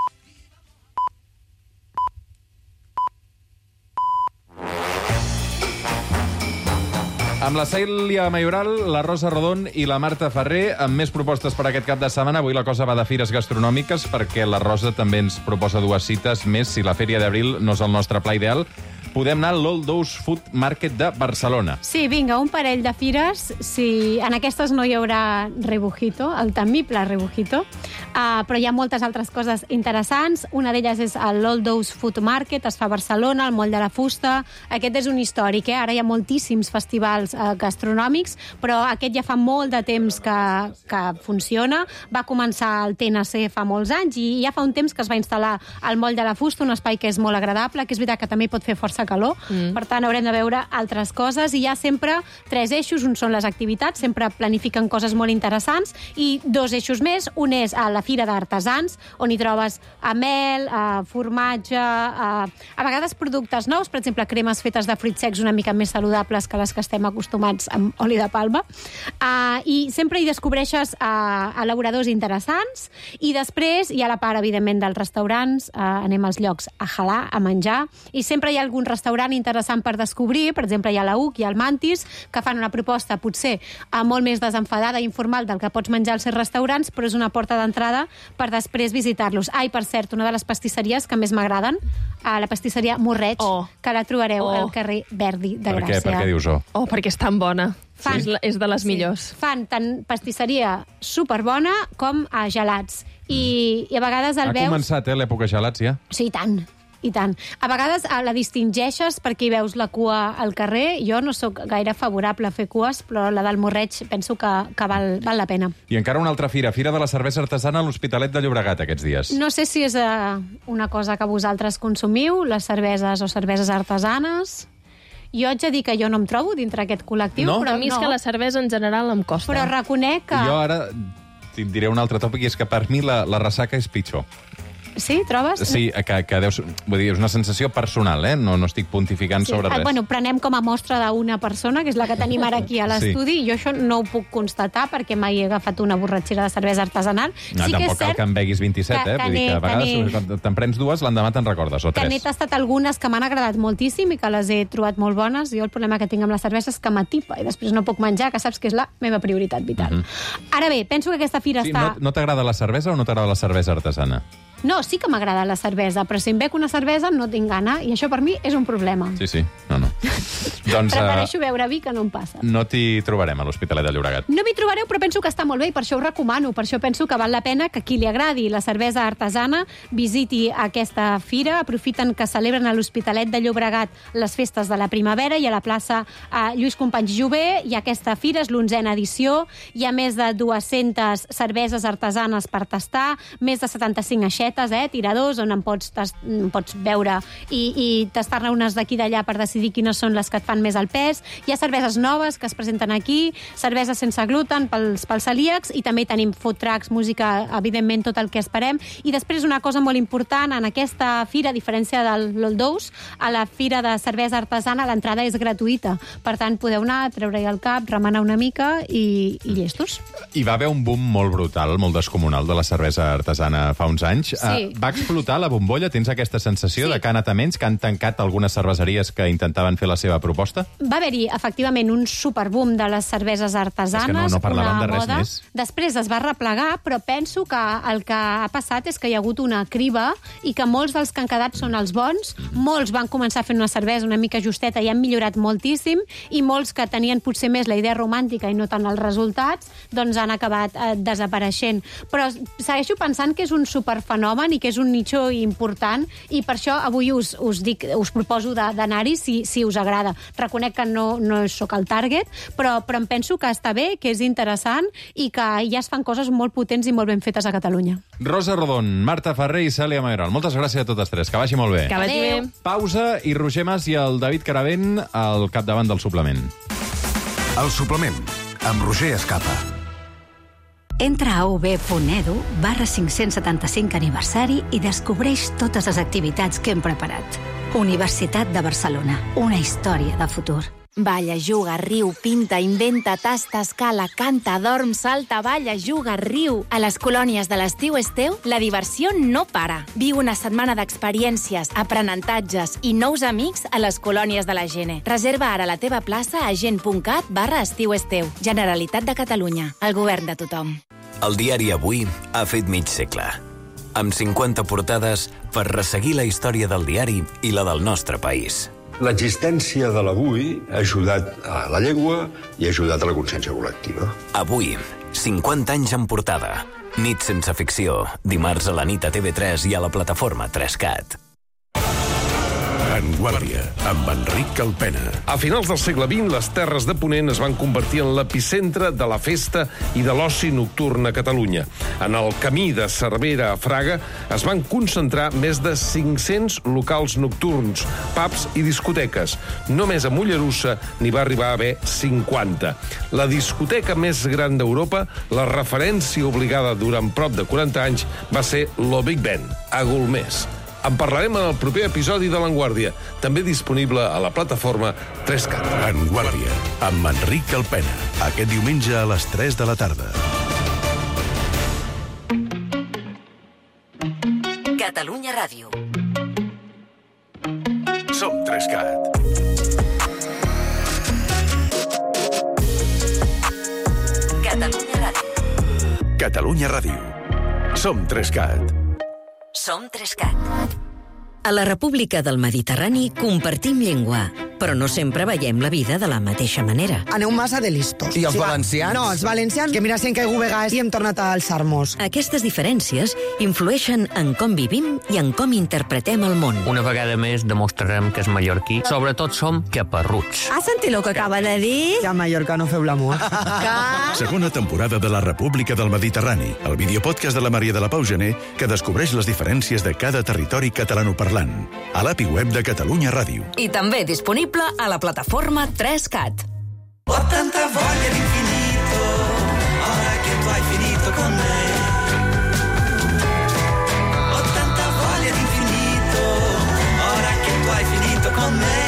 Amb la Cèlia Mayoral, la Rosa Rodón i la Marta Ferrer, amb més propostes per aquest cap de setmana. Avui la cosa va de fires gastronòmiques, perquè la Rosa també ens proposa 2 cites més. Si la Fèria d'Abril no és el nostre pla ideal, podem anar a l'Old Dous Food Market de Barcelona. Sí, vinga, un parell de fires. Si en aquestes no hi haurà rebujito, el temible rebujito, però hi ha moltes altres coses interessants. Una d'elles és l'Old Dous Food Market, es fa a Barcelona, al Moll de la Fusta. Aquest és un històric, Ara hi ha moltíssims festivals gastronòmics, però aquest ja fa molt de temps que funciona. Va començar al TNC fa molts anys i ja fa un temps que es va instal·lar al Moll de la Fusta, un espai que és molt agradable, que és veritat que també pot fer força calor, per tant haurem de veure altres coses, i hi ha sempre 3 eixos. Un són les activitats, sempre planifiquen coses molt interessants, i 2 eixos més. Un és a la Fira d'Artesans, on hi trobes mel, formatge, a vegades productes nous, per exemple, cremes fetes de fruits secs una mica més saludables que les que estem acostumats amb oli de palma, i sempre hi descobreixes elaboradors interessants, i després hi ha la part, evidentment, dels restaurants, anem als llocs a halar, a menjar, i sempre hi ha algun restaurant interessant per descobrir. Per exemple, hi ha la UC i el Mantis, que fan una proposta potser molt més desenfadada i informal del que pots menjar als seus restaurants, però és una porta d'entrada per després visitar-los. I, per cert, una de les pastisseries que més m'agraden, la pastisseria Morreig, que la trobareu al carrer Verdi de Gràcia. Per què dius perquè és tan bona. És de les millors. Fan tant pastisseria superbona com gelats. I a vegades el veus... Ha començat, l'època gelats, ja? Sí, i tant. A vegades la distingeixes perquè hi veus la cua al carrer. Jo no sóc gaire favorable a fer cues, però la del Morreig penso que val la pena. I encara una altra fira de la cervesa artesana a l'Hospitalet de Llobregat aquests dies. No sé si és una cosa que vosaltres consumiu, les cerveses o cerveses artesanes. Jo haig de dir que jo no em trobo dintre aquest col·lectiu. No? Però a mi és que la cervesa en general em costa. Però reconec que... Jo ara et diré un altre tòpic, i és que per mi la ressaca és pitjor. Sí, trobes? Sí, que deus... Vull dir, és una sensació personal, no estic pontificant sobre res. Bueno, prenem com a mostra d'una persona, que és la que tenim ara aquí a l'estudi, i jo això no ho puc constatar perquè mai he agafat una borratxera de cervesa artesanal. No, tampoc cal que en beguis 27, Vull dir que a vegades quan te'n prens 2, l'endemà te'n recordes, o 3. Que n'he tastat algunes que m'han agradat moltíssim i que les he trobat molt bones. Jo el problema que tinc amb la cervesa és que m'atipa i després no puc menjar, que saps que és la meva prioritat vital. Ara bé, penso que aquesta fira està... No t'agrada la cervesa o no t'agrada la cervesa artesana? No, sí que m'agrada la cervesa, però si em bec una cervesa no tinc gana, i això per mi és un problema. Sí. No. Doncs, prefereixo beure vi que no em passa. No t'hi trobarem a l'Hospitalet de Llobregat. No m'hi trobareu, però penso que està molt bé i per això ho recomano. Per això penso que val la pena que qui li agradi la cervesa artesana visiti aquesta fira. Aprofiten que celebren a l'Hospitalet de Llobregat les festes de la primavera, i a la plaça Lluís Companys Jové hi ha aquesta fira, és l'11a edició. Hi ha més de 200 cerveses artesanes per tastar, més de 75 aixetes, tiradors, on en pots veure i tastar-ne unes d'aquí d'allà per decidir quines són les que et fan més el pes. Hi ha cerveses noves que es presenten aquí, cerveses sense gluten pels celíacs, i també tenim food trucks, música, evidentment tot el que esperem. I després una cosa molt important, en aquesta fira, a diferència del l'Old Dous, a la fira de cervesa artesana l'entrada és gratuïta. Per tant, podeu anar, treure-hi el cap, remenar una mica i llestos. Hi va haver un boom molt brutal, molt descomunal de la cervesa artesana fa uns anys. va explotar la bombolla? Tens aquesta sensació de que han anat a menys, que han tancat algunes cerveseries que intentaven fer la seva proposta? Va haver-hi, efectivament, un superboom de les cerveses artesanes. És que no parlàvem de res moda. més. Després es va replegar, però penso que el que ha passat és que hi ha hagut una criba i que molts dels que han quedat són els bons, molts van començar fent una cervesa una mica justeta i han millorat moltíssim, i molts que tenien potser més la idea romàntica i no tant els resultats, doncs han acabat desapareixent. Però segueixo pensant que és un superfenomen i que és un nicho important, i per això avui us proposo d'anar-hi si us agrada. Reconec que no sóc el target, però em penso que està bé, que és interessant i que ja es fan coses molt potents i molt ben fetes a Catalunya. Rosa Rodon, Marta Ferrer i Cèlia Mayoral. Moltes gràcies a totes tres. Que vagi molt bé. Que vagi bé. Pausa i Roger Mas i el David Caravent al capdavant del suplement. El suplement, amb Roger Escapa. Entra a uv.edu/575 aniversari i descobreix totes les activitats que hem preparat. Universitat de Barcelona, una història de futur. Balla, juga, riu, pinta, inventa, tasta, escala, canta, dorm, salta, balla, juga, riu. A les colònies de l'estiu Esteu, la diversió no para. Viu una setmana d'experiències, aprenentatges i nous amics a les colònies de la Gene. Reserva ara la teva plaça a gen.cat/estiu Esteu. Generalitat de Catalunya. El govern de tothom. El diari Avui ha fet mig segle. Amb 50 portades per resseguir la història del diari i la del nostre país. L'existència de l'Avui ha ajudat a la llengua i ha ajudat a la consciència col·lectiva. Avui, 50 anys en portada. Nit sense ficció, dimarts a la nit a TV3 i a la plataforma 3CAT. En Guàrdia, amb Enric Calpena. A finals del segle XX, les Terres de Ponent es van convertir en l'epicentre de la festa i de l'oci nocturn a Catalunya. En el camí de Cervera a Fraga es van concentrar més de 500 locals nocturns, pubs i discoteques. Només a Mollerussa n'hi va arribar a haver 50. La discoteca més gran d'Europa, la referència obligada durant prop de 40 anys, va ser lo Big Ben, a Golmés. En parlarem en el proper episodi de l'Enguàrdia, també disponible a la plataforma 3CAT. En Guàrdia, amb Enric Calpena. Aquest diumenge a les 3 de la tarda. Catalunya Ràdio. Som 3CAT. Catalunya Ràdio. Catalunya Ràdio. Som 3CAT. Som 3CAT. A la República del Mediterrani compartim llengua, però no sempre veiem la vida de la mateixa manera. Aneu massa de listos. I els valencians? No, els valencians, que mira si hem caigut vegades i hem tornat a alçar-nos. Aquestes diferències influeixen en com vivim i en com interpretem el món. Una vegada més demostrarem que és mallorquí. Sobretot som caparruts. Has sentit el que acaba de dir? Ja a Mallorca no feu l'amor. Segona temporada de la República del Mediterrani, el videopodcast de la Maria de la Pau Gené, que descobreix les diferències de cada territori catalanoparlant. A l'API web de Catalunya Ràdio. I també disponible a la plataforma 3CAT. Ho tanta voglia d'infinito, ora che tu hai finito con me. Ho tanta voglia d'infinito, ora che tu hai finito con me.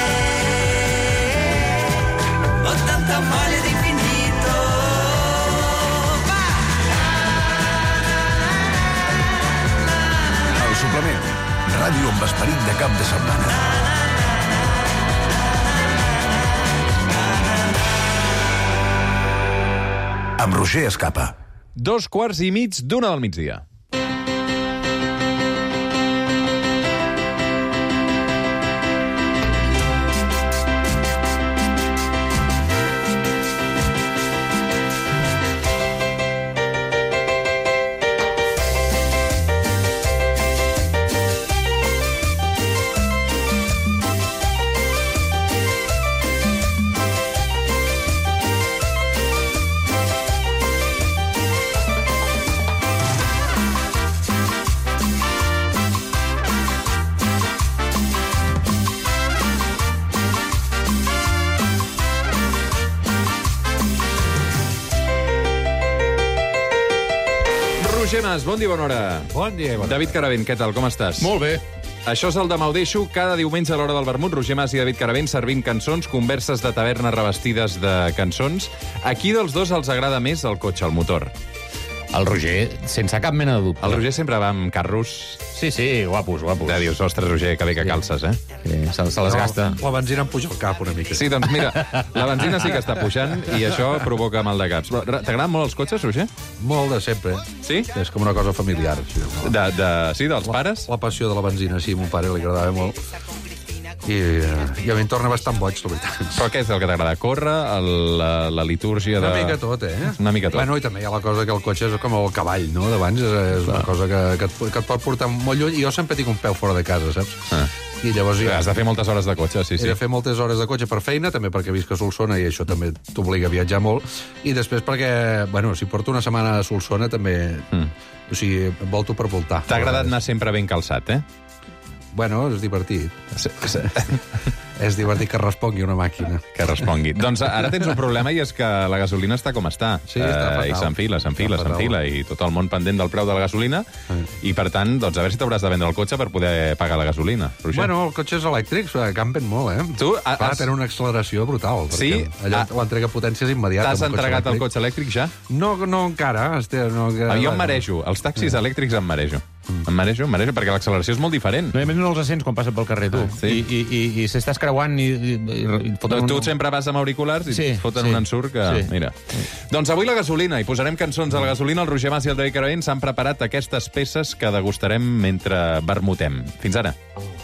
Ho tanta voglia d'infinito. El suplement. Ràdio amb esperit de cap de setmana. Amb Roger Escapa. 2:15 del migdia. Roger Mas, bon dia, bona hora. Bon dia, bona hora. David Caravent, què tal, com estàs? Molt bé. Això és el de M'ho deixo, cada diumenge a l'hora del vermut. Roger Mas i David Caravent servint cançons, converses de taverna revestides de cançons. A qui dels dos els agrada més el cotxe, el motor? El Roger, sense cap mena de dubte. El Roger sempre va amb carros... Sí, guapos. Ja dius, ostres, Roger, que bé que calces, eh? Se les gasta. La benzina em puja al cap una mica. Sí, doncs mira, la benzina sí que està pujant i això provoca mal de caps. T'agraden molt els cotxes, Roger? Molt, de sempre. Sí? És com una cosa familiar. Sí, dels pares? La passió de la benzina, sí, a mon pare li agradava molt. I a mi em torna bastant boig, la veritat. Però què és el que t'agrada? Córrer? La litúrgia de... Una mica tot, eh? Una mica tot. Bueno, i també hi ha la cosa que el cotxe és com el cavall, no? D'abans és una cosa que et pot portar molt lluny. I jo sempre tinc un peu fora de casa, saps? I llavors has de fer moltes hores de cotxe, sí. He de fer moltes hores de cotxe per feina, també perquè visc a Solsona i això també t'obliga a viatjar molt. I després perquè, bueno, si porto una setmana a Solsona també... O sigui, volto per voltar. T'ha agradat anar sempre ben calçat, eh? Bueno, és divertit. És divertit que respongui una màquina. Que respongui. Doncs ara tens un problema i és que la gasolina està com està. Sí, està fatal. I s'enfila, i tot el món pendent del preu de la gasolina. I, per tant, doncs, a veure si t'hauràs de vendre el cotxe per poder pagar la gasolina. Roger. Bueno, el cotxe és elèctric, campen molt, eh? Tu clar, tenen una acceleració brutal. Sí? Allà l'entrega potència és immediata. T'has entregat el cotxe elèctric ja? No encara. Jo em marejo. Els taxis elèctrics em marejo. Em marejo, perquè l'acceleració és molt diferent. No els sents quan passen pel carrer, tu. I s'estàs creuant i foten tu sempre vas amb auriculars i et foten un ensurt que... Mira. Doncs avui la gasolina, i posarem cançons a la gasolina. El Roger Mas i el David Carabén s'han preparat aquestes peces que degustarem mentre vermutem. Fins ara.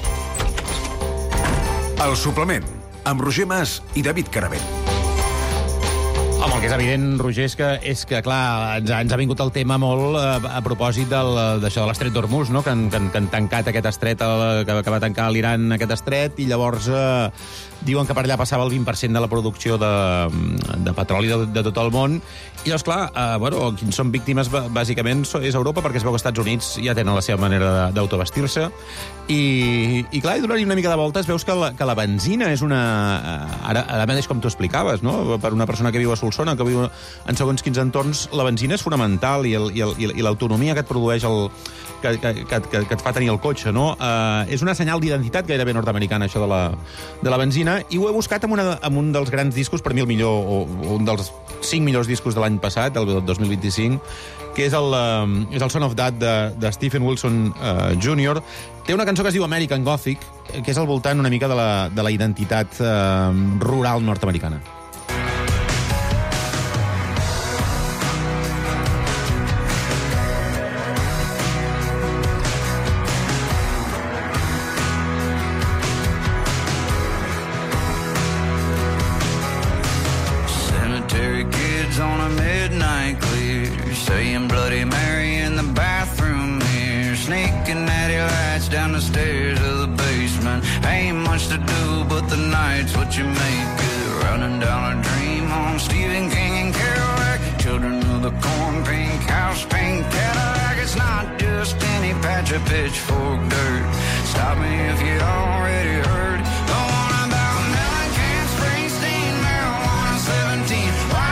El suplement, amb Roger Mas i David Carabén. Home, el que és evident, Roger, és que clar, ens ha vingut el tema molt a propòsit d'això de l'estret d'Hormuz, no? que han tancat aquest estret, que va tancar l'Iran aquest estret, i llavors diuen que per allà passava el 20% de la producció de petroli de tot el món. I llavors, clar, qui són víctimes, bàsicament, és Europa, perquè es veu que els Estats Units ja tenen la seva manera d'autovestir-se. I clar, i donant-hi una mica de voltes, veus que la benzina és una... Ara mateix, com tu explicaves, no? Per una persona que viu a Solsona, que viu en segons quins entorns, la benzina és fonamental i l'autonomia que et produeix que et fa tenir el cotxe, no? És una senyal d'identitat gairebé nord-americana, això de la benzina, i ho he buscat amb un dels grans discos, per mi el millor, o un dels 5 millors discos de l'any passat, el 2025, que és el Son of Dad de Stephen Wilson Jr. Té una cançó que es diu American Gothic, que és al voltant una mica de la identitat rural nord-americana. On a midnight clear, saying Bloody Mary in the bathroom here, sneaking natty lights down the stairs of the basement. Ain't much to do, but the night's what you make it. Running down a dream on Stephen King and Kerouac, children of the corn pink house, pink Cadillac. It's not just any patch of pitchfork dirt. Stop me if you already heard. The one about Mellencamp, Springsteen, marijuana 17.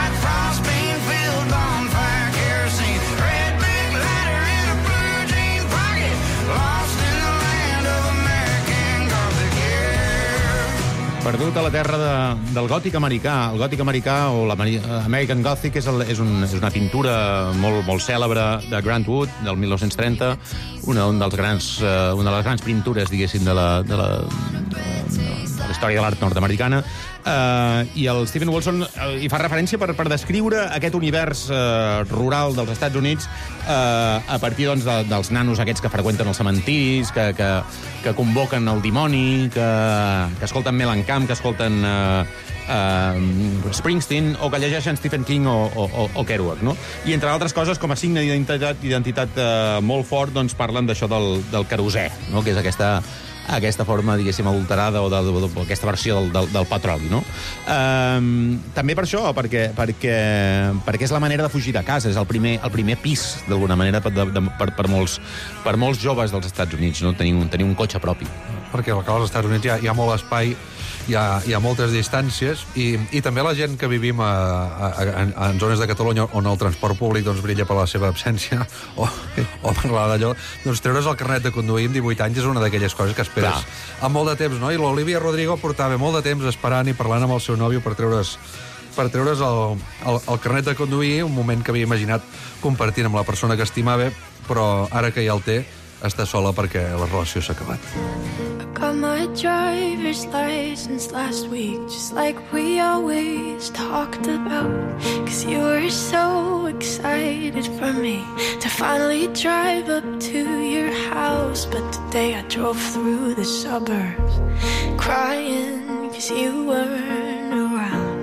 Perdut a la terra del gòtic americà. El gòtic americà, o l'American Gothic, és una pintura molt cèlebre de Grant Wood, del 1930, una de les grans pintures, diguéssim, de la història de l'art nord-americana. I el Stephen Wilson hi fa referència per descriure aquest univers rural dels Estats Units a partir dels nanos aquests que freqüenten els cementiris, que convoquen el dimoni, que escolten Mellencamp, que escolten Springsteen, o que llegeixen Stephen King o Kerouac, no? I entre altres coses, com a signe d'identitat molt fort, doncs parlen d'això del querosè, no? Que és aquesta forma, diguéssim, adulterada o aquesta versió del petroli, no? També per això, perquè és la manera de fugir de casa, és el primer pis, d'alguna manera, per molts joves dels Estats Units, no? Tenir un cotxe propi. Perquè als Estats Units hi ha molt espai, hi ha moltes distàncies, i també la gent que vivim en zones de Catalunya on el transport públic doncs, brilla per la seva absència, o parlar d'allò, doncs treure's el carnet de conduir amb 18 anys és una d'aquelles coses que esperes amb molt de temps, no? I l'Olivia Rodrigo portava molt de temps esperant i parlant amb el seu nòvio per treure's per treure's el carnet de conduir, un moment que havia imaginat compartint amb la persona que estimava, però ara que ja el té, està sola perquè la relació s'ha acabat. Got my driver's license last week, just like we always talked about. 'Cause you were so excited for me to finally drive up to your house. But today I drove through the suburbs, crying 'cause you weren't around.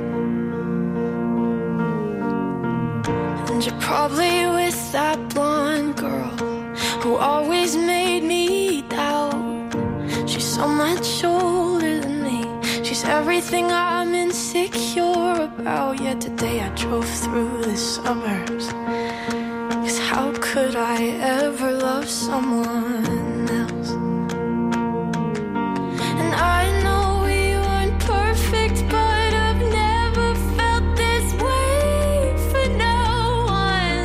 And you're probably with that blonde girl who always made me doubt. She's so much older than me. She's everything I'm insecure about. Yet today I drove through the suburbs. 'Cause how could I ever love someone else? And I know we weren't perfect, but I've never felt this way for no one.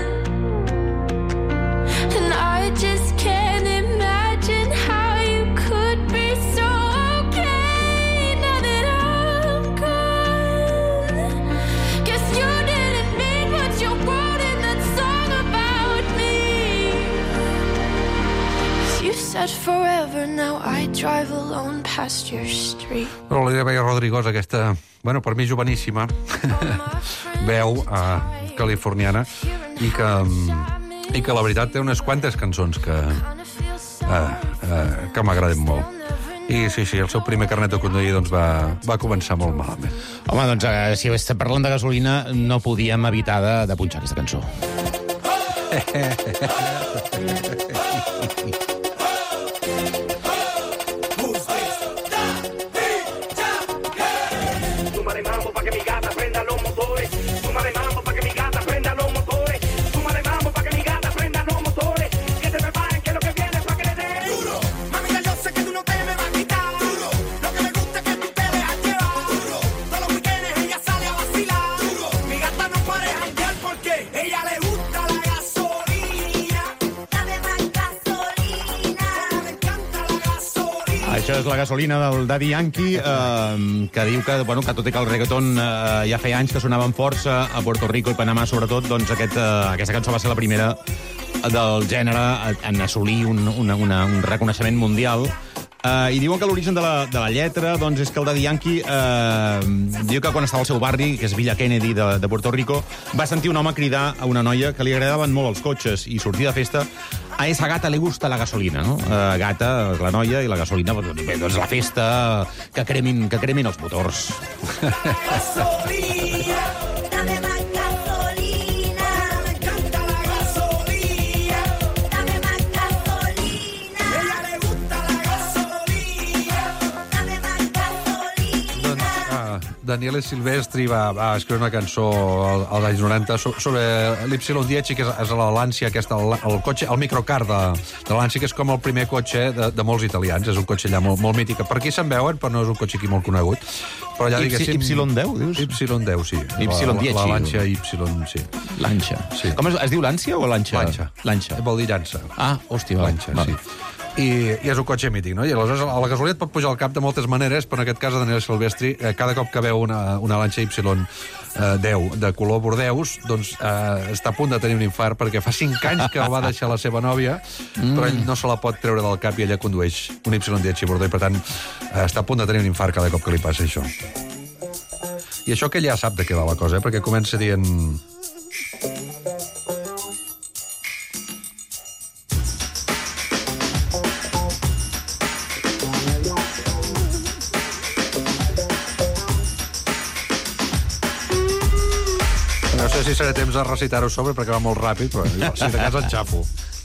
And I just can't imagine how you could be so okay now that I'm gone. Guess you didn't mean what you wrote in that song about me. 'Cause you said forever, now I drive alone past your street. Però la Idea Rodrigosa, aquesta, bueno, per mi joveníssima, veu californiana i que la veritat té unes quantes cançons que m'agraden molt. I sí, el seu primer carnet de conduir doncs, va començar molt malament. Home, doncs, si estem parlant de gasolina, no podíem evitar de punxar aquesta cançó. Això és la gasolina del Daddy Yankee, que diu que, bueno, que tot i que el reggaeton ja feia anys que sonaven força a Puerto Rico i Panamà, sobretot, doncs aquesta cançó va ser la primera del gènere en assolir un reconeixement mundial. I diuen que l'origen de la lletra doncs, és que el Daddy Yankee diu que quan estava al seu barri, que és Villa Kennedy de Puerto Rico, va sentir un home cridar a una noia que li agradaven molt els cotxes i sortir de festa. A esa gata le gusta la gasolina, no? Gata, la noia, i la gasolina, doncs la festa, que cremin els motors. Daniele Silvestri va escriure una cançó als anys 90 sobre l'Y10, que és la Lancia, el cotxe, el microcar de Lancia, que és com el primer cotxe de molts italians. És un cotxe allà molt mític. Per aquí se'n veuen, però no és un cotxe aquí molt conegut. Però allà, diguéssim... Y10, dius? Y10, sí. Y10. La Lancia Y, sí. Lancia. Sí. Com es diu, Lancia o Lancia? Lancia. Vol dir llança. Ah, hòstia, Lancia, sí. I és un cotxe mític, no? I aleshores a la gasolina et pot pujar al cap de moltes maneres, però en aquest cas a Daniel Silvestri, cada cop que veu una Lancia Y10 de color bordeus, doncs està a punt de tenir un infart, perquè fa 5 anys que el va deixar la seva nòvia, però ell no se la pot treure del cap i ella condueix un Y10 bordeu, i per tant està a punt de tenir un infart cada cop que li passa això. I això que ell ja sap de què va la cosa, perquè comença dient... No sé si serà temps de recitar-ho sobre, perquè va molt ràpid, però si de cas en xafo.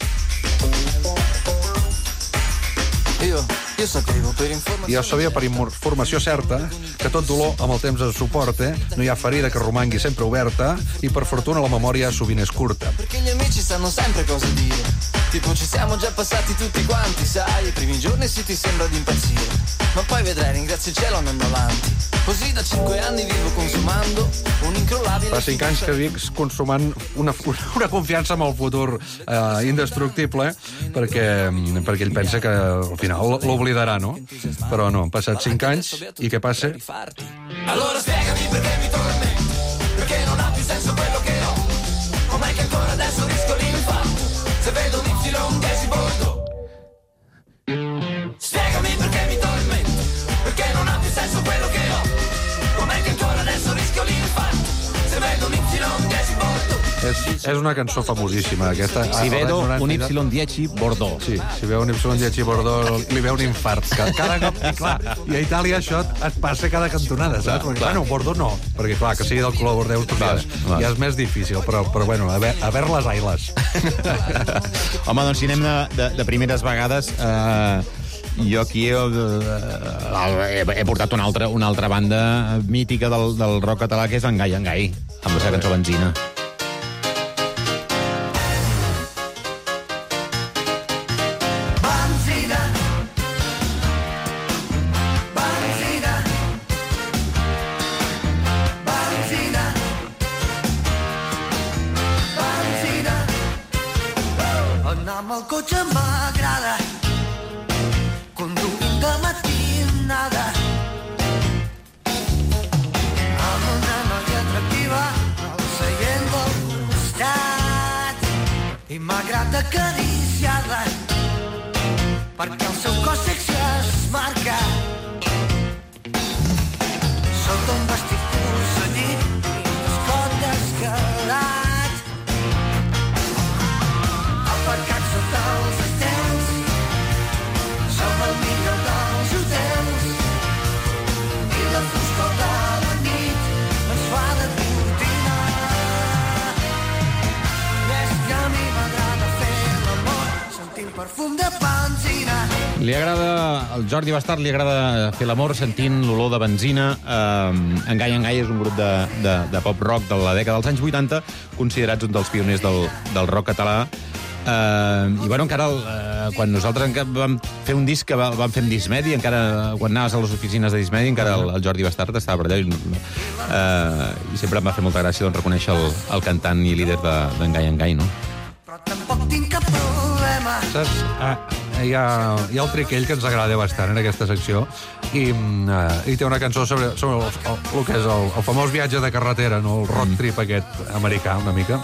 Jo sabia per informació certa que tot dolor amb el temps es suporta, no hi ha ferida que romangui sempre oberta i per fortuna la memòria sovint és curta. Perché gli amici sanno sempre cosa dire. Tipo ci siamo già passati tutti quanti, sai, i primi giorni sì ti sembra di impazzire, ma poi vedrai, ringrazia il cielo andando avanti. Così da 5 anni vivo consumando un incrollabile... Fa 5 anys que vic consumant una confiança en el futur indestructible, perquè ell pensa que al final l'oblidarà, no? Però no, han passat 5 anys i què passa? Allora spiegami perché mi torna in mente és una cançó famosíssima. Aquesta, Si vedo un Y10 Bordeaux. Sí, si veu un Y10 Bordeaux li veu un infart. Cada cop, i clar, i a Itàlia això et passa cada cantonada, saps? Perquè, bueno, Bordeaux no, perquè clar, que sigui del color Bordeaux ja és més difícil, però bueno, a ver les ailes. Home, doncs si anem de primeres vegades... Jo aquí he portat una altra banda mítica del rock català, que és en Gai, amb la seva cançó Benzina. Anar amb el cotxe m'agrada, conduint de matinada, amb una noia atractiva al seient del costat, i m'agrada acariciar-la perquè el seu cos sexy es marca sota un vestit curt cenyit i l'escot escalat, aparcat sota els estels. Som el millor dels hotels i la foscor de la nit ens fa de cortina. I és que a mi m'agrada fer l'amor sentint perfum de benzina. Al Jordi Bastard li agrada fer l'amor sentint l'olor de benzina. En Gai és un grup de pop-rock de la dècada dels anys 80, considerats un dels pioners del rock català. I bueno, encara quan nosaltres vam fer un disc que vam fer amb Discmedi, encara quan anaves a les oficines de Discmedi, encara el Jordi Bastard estava per allà i sempre em va fer molta gràcia reconèixer el cantant i líder d'en Gai, no? Però tampoc tinc cap problema. Saps? Hi ha el Triquell, que ens agrada bastant en aquesta secció, i té una cançó sobre el que és el famós viatge de carretera, no? El road trip aquest americà, una mica.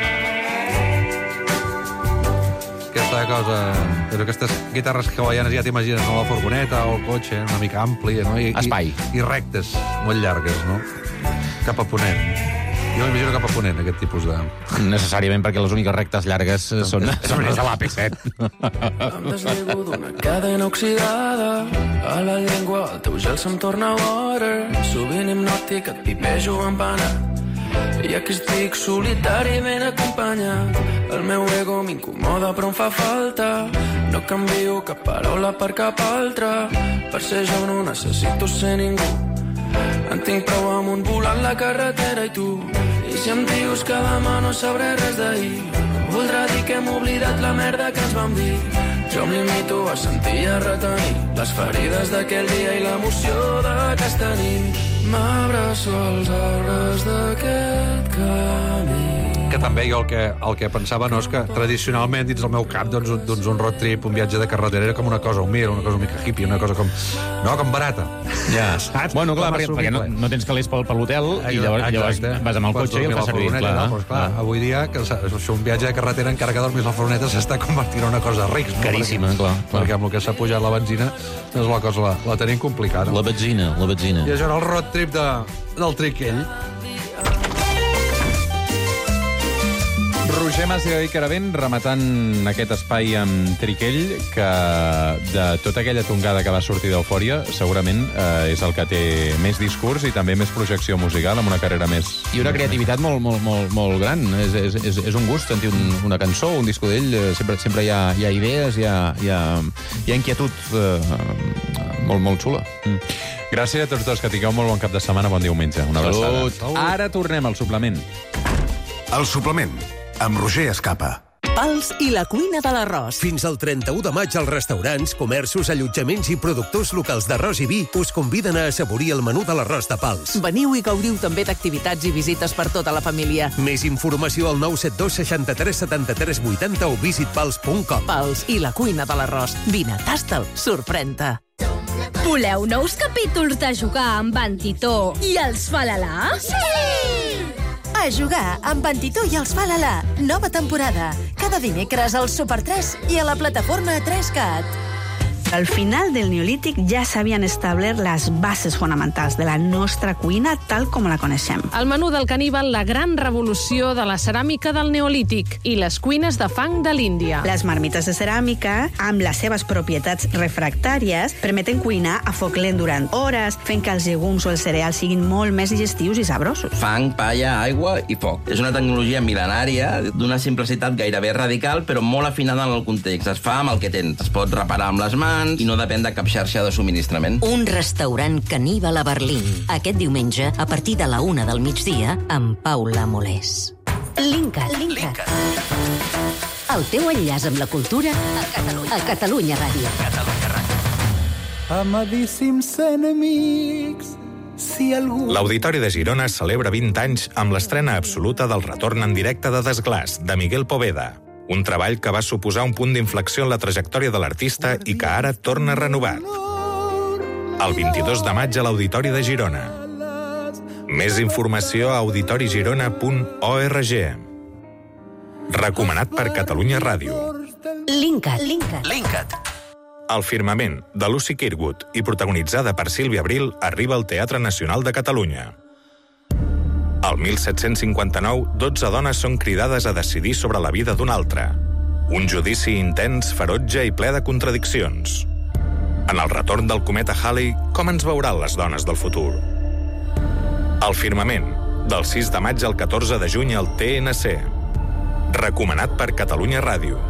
Aquesta cosa... Però aquestes guitarres hawaianes ja t'imagines, no? La furgoneta o el cotxe, una mica ampli, no? Espai. I rectes, molt llargues, no? Cap a ponent. Jo m'imagino cap a ponent, aquest tipus de... Necessàriament, perquè les úniques rectes llargues són les de l'AP7. Em deslligo d'una cadena oxidada, a la llengua el teu gel se'm torna water, sovint hipnòtic et pipejo en pana. I aquí estic solitari ben acompanyat, el meu ego m'incomoda però em fa falta, no canvio cap paraula per cap altra, per ser jo no necessito ser ningú. En tinc prou amb un volant la carretera i tu. I si em dius que demà no sabré res d'ahir, voldrà dir que hem oblidat la merda que ens vam dir. Jo em limito a sentir i a retenir les ferides d'aquell dia i l'emoció d'aquesta nit. M'abraço als arbres d'aquest camí. Que també jo el que pensava, no, és que tradicionalment dins el meu cap doncs un road trip, un viatge de carretera era com una cosa humil, una cosa una mica hippie, una cosa com barata. Ja, saps? Bueno, clar, perquè no tens calés per l'hotel i llavors vas amb el cotxe i el fas servir. Avui dia, que un viatge de carretera, encara que dormis a la furgoneta, s'està convertint en una cosa rics. Caríssima, clar. Perquè amb el que s'ha pujat la benzina, doncs la cosa la tenim complicada. La benzina. I això era el road trip del Triquell. Roger Mas i David Caravent rematant aquest espai amb Triquell, que de tota aquella tongada que va sortir d'Eufòria segurament és el que té més discurs i també més projecció musical, amb una carrera més... I una creativitat molt gran. És un gust sentir una cançó, un disco d'ell. Sempre hi ha idees, hi ha inquietud molt xula. Gràcies a tots dos, que tingueu molt bon cap de setmana, bon diumenge. Una abraçada. Ara tornem al suplement. El suplement, amb Roger Escapa. Pals i la cuina de l'arròs. Fins al 31 de maig, els restaurants, comerços, allotjaments i productors locals d'arròs i vi us conviden a assaborir el menú de l'arròs de Pals. Veniu i gaudiu també d'activitats i visites per tota la família. Més informació al 972 63 73 80 o visitpals.com. Pals i la cuina de l'arròs. Vine, tasta'l, sorprèn-te. Voleu nous capítols de Jugar amb en Titó i els Falala? Sí! A jugar amb en Titó i els Falala. Nova temporada. Cada dimecres al Super 3 i a la plataforma 3CAT. Al final del Neolític ja s'havien establert les bases fonamentals de la nostra cuina tal com la coneixem. El menú del caníbal, la gran revolució de la ceràmica del Neolític i les cuines de fang de l'Índia. Les marmites de ceràmica, amb les seves propietats refractàries, permeten cuinar a foc lent durant hores, fent que els llegums o els cereals siguin molt més digestius i sabrosos. Fang, palla, aigua i foc. És una tecnologia mil·lenària d'una simplicitat gairebé radical, però molt afinada en el context. Es fa amb el que tens. Es pot reparar amb les mans i no depèn de cap xarxa de subministrament. Un restaurant caníbal a Berlín. Aquest diumenge, a partir de la 1 del migdia, amb Paula Molés. Linkat. El teu enllaç amb la cultura a Catalunya Ràdio. Amadíssims enemics, si algú... L'Auditori de Girona celebra 20 anys amb l'estrena absoluta del retorn en directe de Desglaç, de Miguel Poveda. Un treball que va suposar un punt d'inflexió en la trajectòria de l'artista i que ara torna renovat. El 22 de maig a l'Auditori de Girona. Més informació a auditorigirona.org. Recomanat per Catalunya Ràdio. Linkat. El firmament, de Lucy Kirkwood i protagonitzada per Sílvia Abril, arriba al Teatre Nacional de Catalunya. Al 1759, 12 dones són cridades a decidir sobre la vida d'una altra. Un judici intens, ferotge i ple de contradiccions. En el retorn del cometa Halley, com ens veuran les dones del futur? El firmament, del 6 de maig al 14 de juny al TNC. Recomanat per Catalunya Ràdio.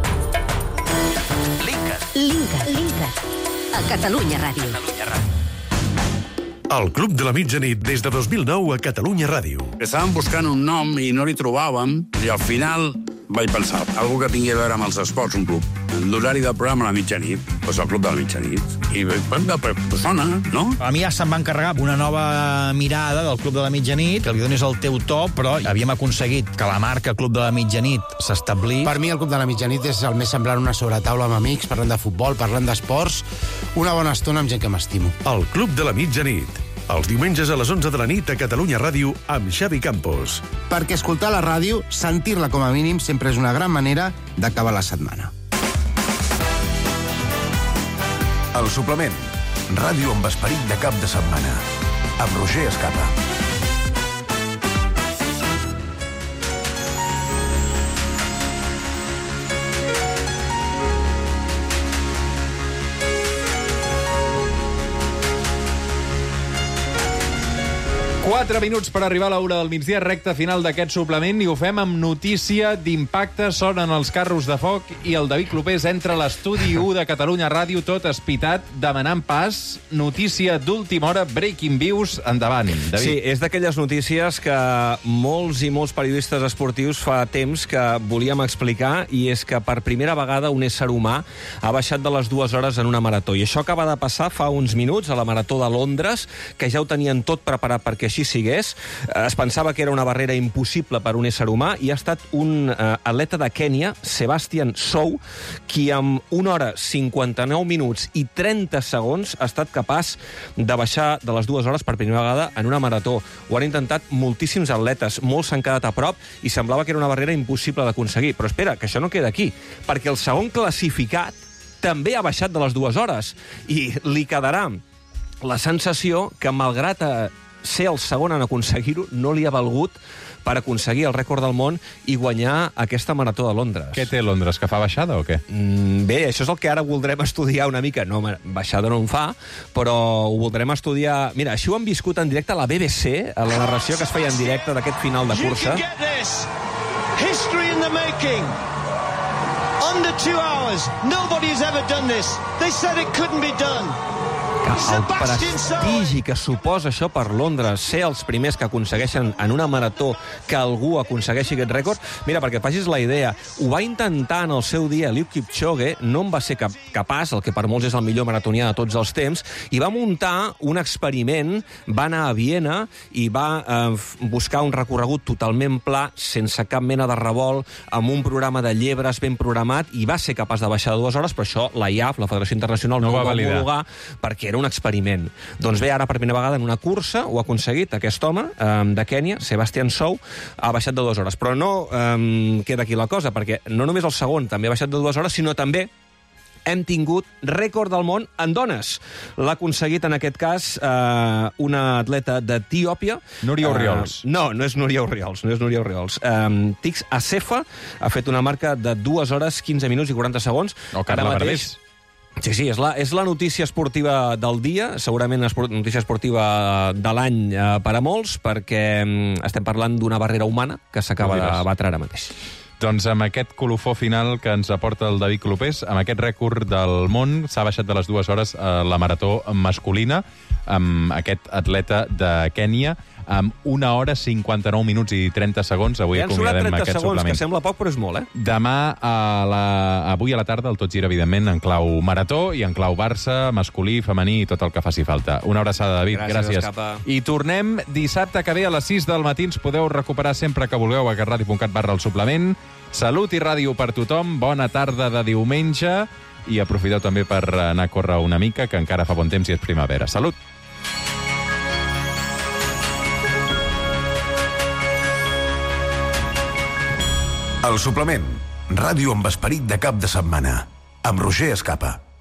Linkat. A Catalunya Ràdio. El Club de la Mitjanit des de 2009 a Catalunya Ràdio. Estàvem buscant un nom i no li trobàvem, i al final vaig pensar, algú que tingui a veure amb els esports, un club. L'horari del programa a la mitjanit, doncs el Club de la Mitjanit. I sona, no? A mi ja se'm va encarregar una nova mirada del Club de la Mitjanit, que li donis el teu to, però havíem aconseguit que la marca Club de la Mitjanit s'establís. Per mi el Club de la Mitjanit és el més semblant a una sobretaula amb amics, parlant de futbol, parlant d'esports, una bona estona amb gent que m'estimo. El Club de la Mitjanit. Els diumenges a les 11 de la nit a Catalunya Ràdio amb Xavi Campos. Perquè escoltar la ràdio, sentir-la com a mínim, sempre és una gran manera d'acabar la setmana. El suplement. Ràdio amb esperit de cap de setmana. Amb Roger Escapa. Quatre minuts per arribar a la una del migdia, recta final d'aquest suplement, i ho fem amb notícia d'impacte. Sonen els carros de foc i el David Clopés entra a l'estudi 1 de Catalunya Ràdio, tot espitat, demanant pas. Notícia d'última hora, breaking views, endavant, David. Sí, és d'aquelles notícies que molts i molts periodistes esportius fa temps que volíem explicar, i és que per primera vegada un ésser humà ha baixat de les 2 hores en una marató. I això acaba de passar fa uns minuts a la Marató de Londres, que ja ho tenien tot preparat perquè així sigués. Es pensava que era una barrera impossible per un ésser humà, i ha estat un atleta de Kènia, Sebastian Sou, qui amb 1 hora, 59 minuts i 30 segons ha estat capaç de baixar de les 2 hores per primera vegada en una marató. Ho han intentat moltíssims atletes, molts s'han quedat a prop i semblava que era una barrera impossible d'aconseguir. Però espera, que això no queda aquí, perquè el segon classificat també ha baixat de les 2 hores i li quedarà la sensació que, malgrat ser el segon en aconseguir-ho, no li ha valgut per aconseguir el rècord del món i guanyar aquesta Marató de Londres. Què té Londres, que fa baixada o què? Bé, això és el que ara voldrem estudiar una mica. No, baixada no en fa, però ho voldrem estudiar. Mira, així ho han viscut en directe a la BBC, a la narració que es feia en directe d'aquest final de cursa. History in the making. Under 2 hours. Nobody has ever done this. They said it couldn't be done. El prestigi que suposa això per Londres, ser els primers que aconsegueixen en una marató que algú aconsegueixi aquest rècord. Mira, perquè et facis la idea, ho va intentar en el seu dia Eliud Kipchoge, no en va ser capaç, el que per molts és el millor maratonià de tots els temps, i va muntar un experiment, va anar a Viena i va buscar un recorregut totalment pla, sense cap mena de revolt, amb un programa de llebres ben programat, i va ser capaç de baixar de 2 hores, però això la IAF, la Federació Internacional, no ho va homologar, perquè era un experiment. Doncs bé, ara per primera vegada en una cursa ho ha aconseguit aquest home de Kènia, Sebastian Sou, ha baixat de 2 hores. Però no queda aquí la cosa, perquè no només el segon també ha baixat de 2 hores, sinó també hem tingut rècord del món en dones. L'ha aconseguit, en aquest cas, una atleta d'Etiòpia. Núria Orriols. No és Núria Orriols. Tix Assefa ha fet una marca de 2 hores, 15 minuts i 40 segons. O Carla Barbés. Sí, és la notícia esportiva del dia, segurament notícia esportiva de l'any per a molts, perquè estem parlant d'una barrera humana que s'acaba de batre ara mateix. Doncs amb aquest colofó final que ens aporta el David Clopés, amb aquest rècord del món, s'ha baixat de les 2 hores la marató masculina, amb aquest atleta de Kènia, amb 1 hora, 59 minuts i 30 segons. Avui acomiadem aquest suplement. 30 segons, que sembla poc, però és molt, Demà, avui a la tarda, el Tot Gira, evidentment, en clau marató i en clau Barça, masculí, femení i tot el que faci falta. Una abraçada, David. Gràcies. I tornem dissabte que ve a les 6 del matí. Ens podeu recuperar sempre que vulgueu a catradio.cat/el suplement. Salut i ràdio per tothom. Bona tarda de diumenge. I aprofiteu també per anar a córrer una mica, que encara fa bon temps i és primavera. Salut! El suplement. Ràdio amb esperit de cap de setmana. Amb Roger Escapa.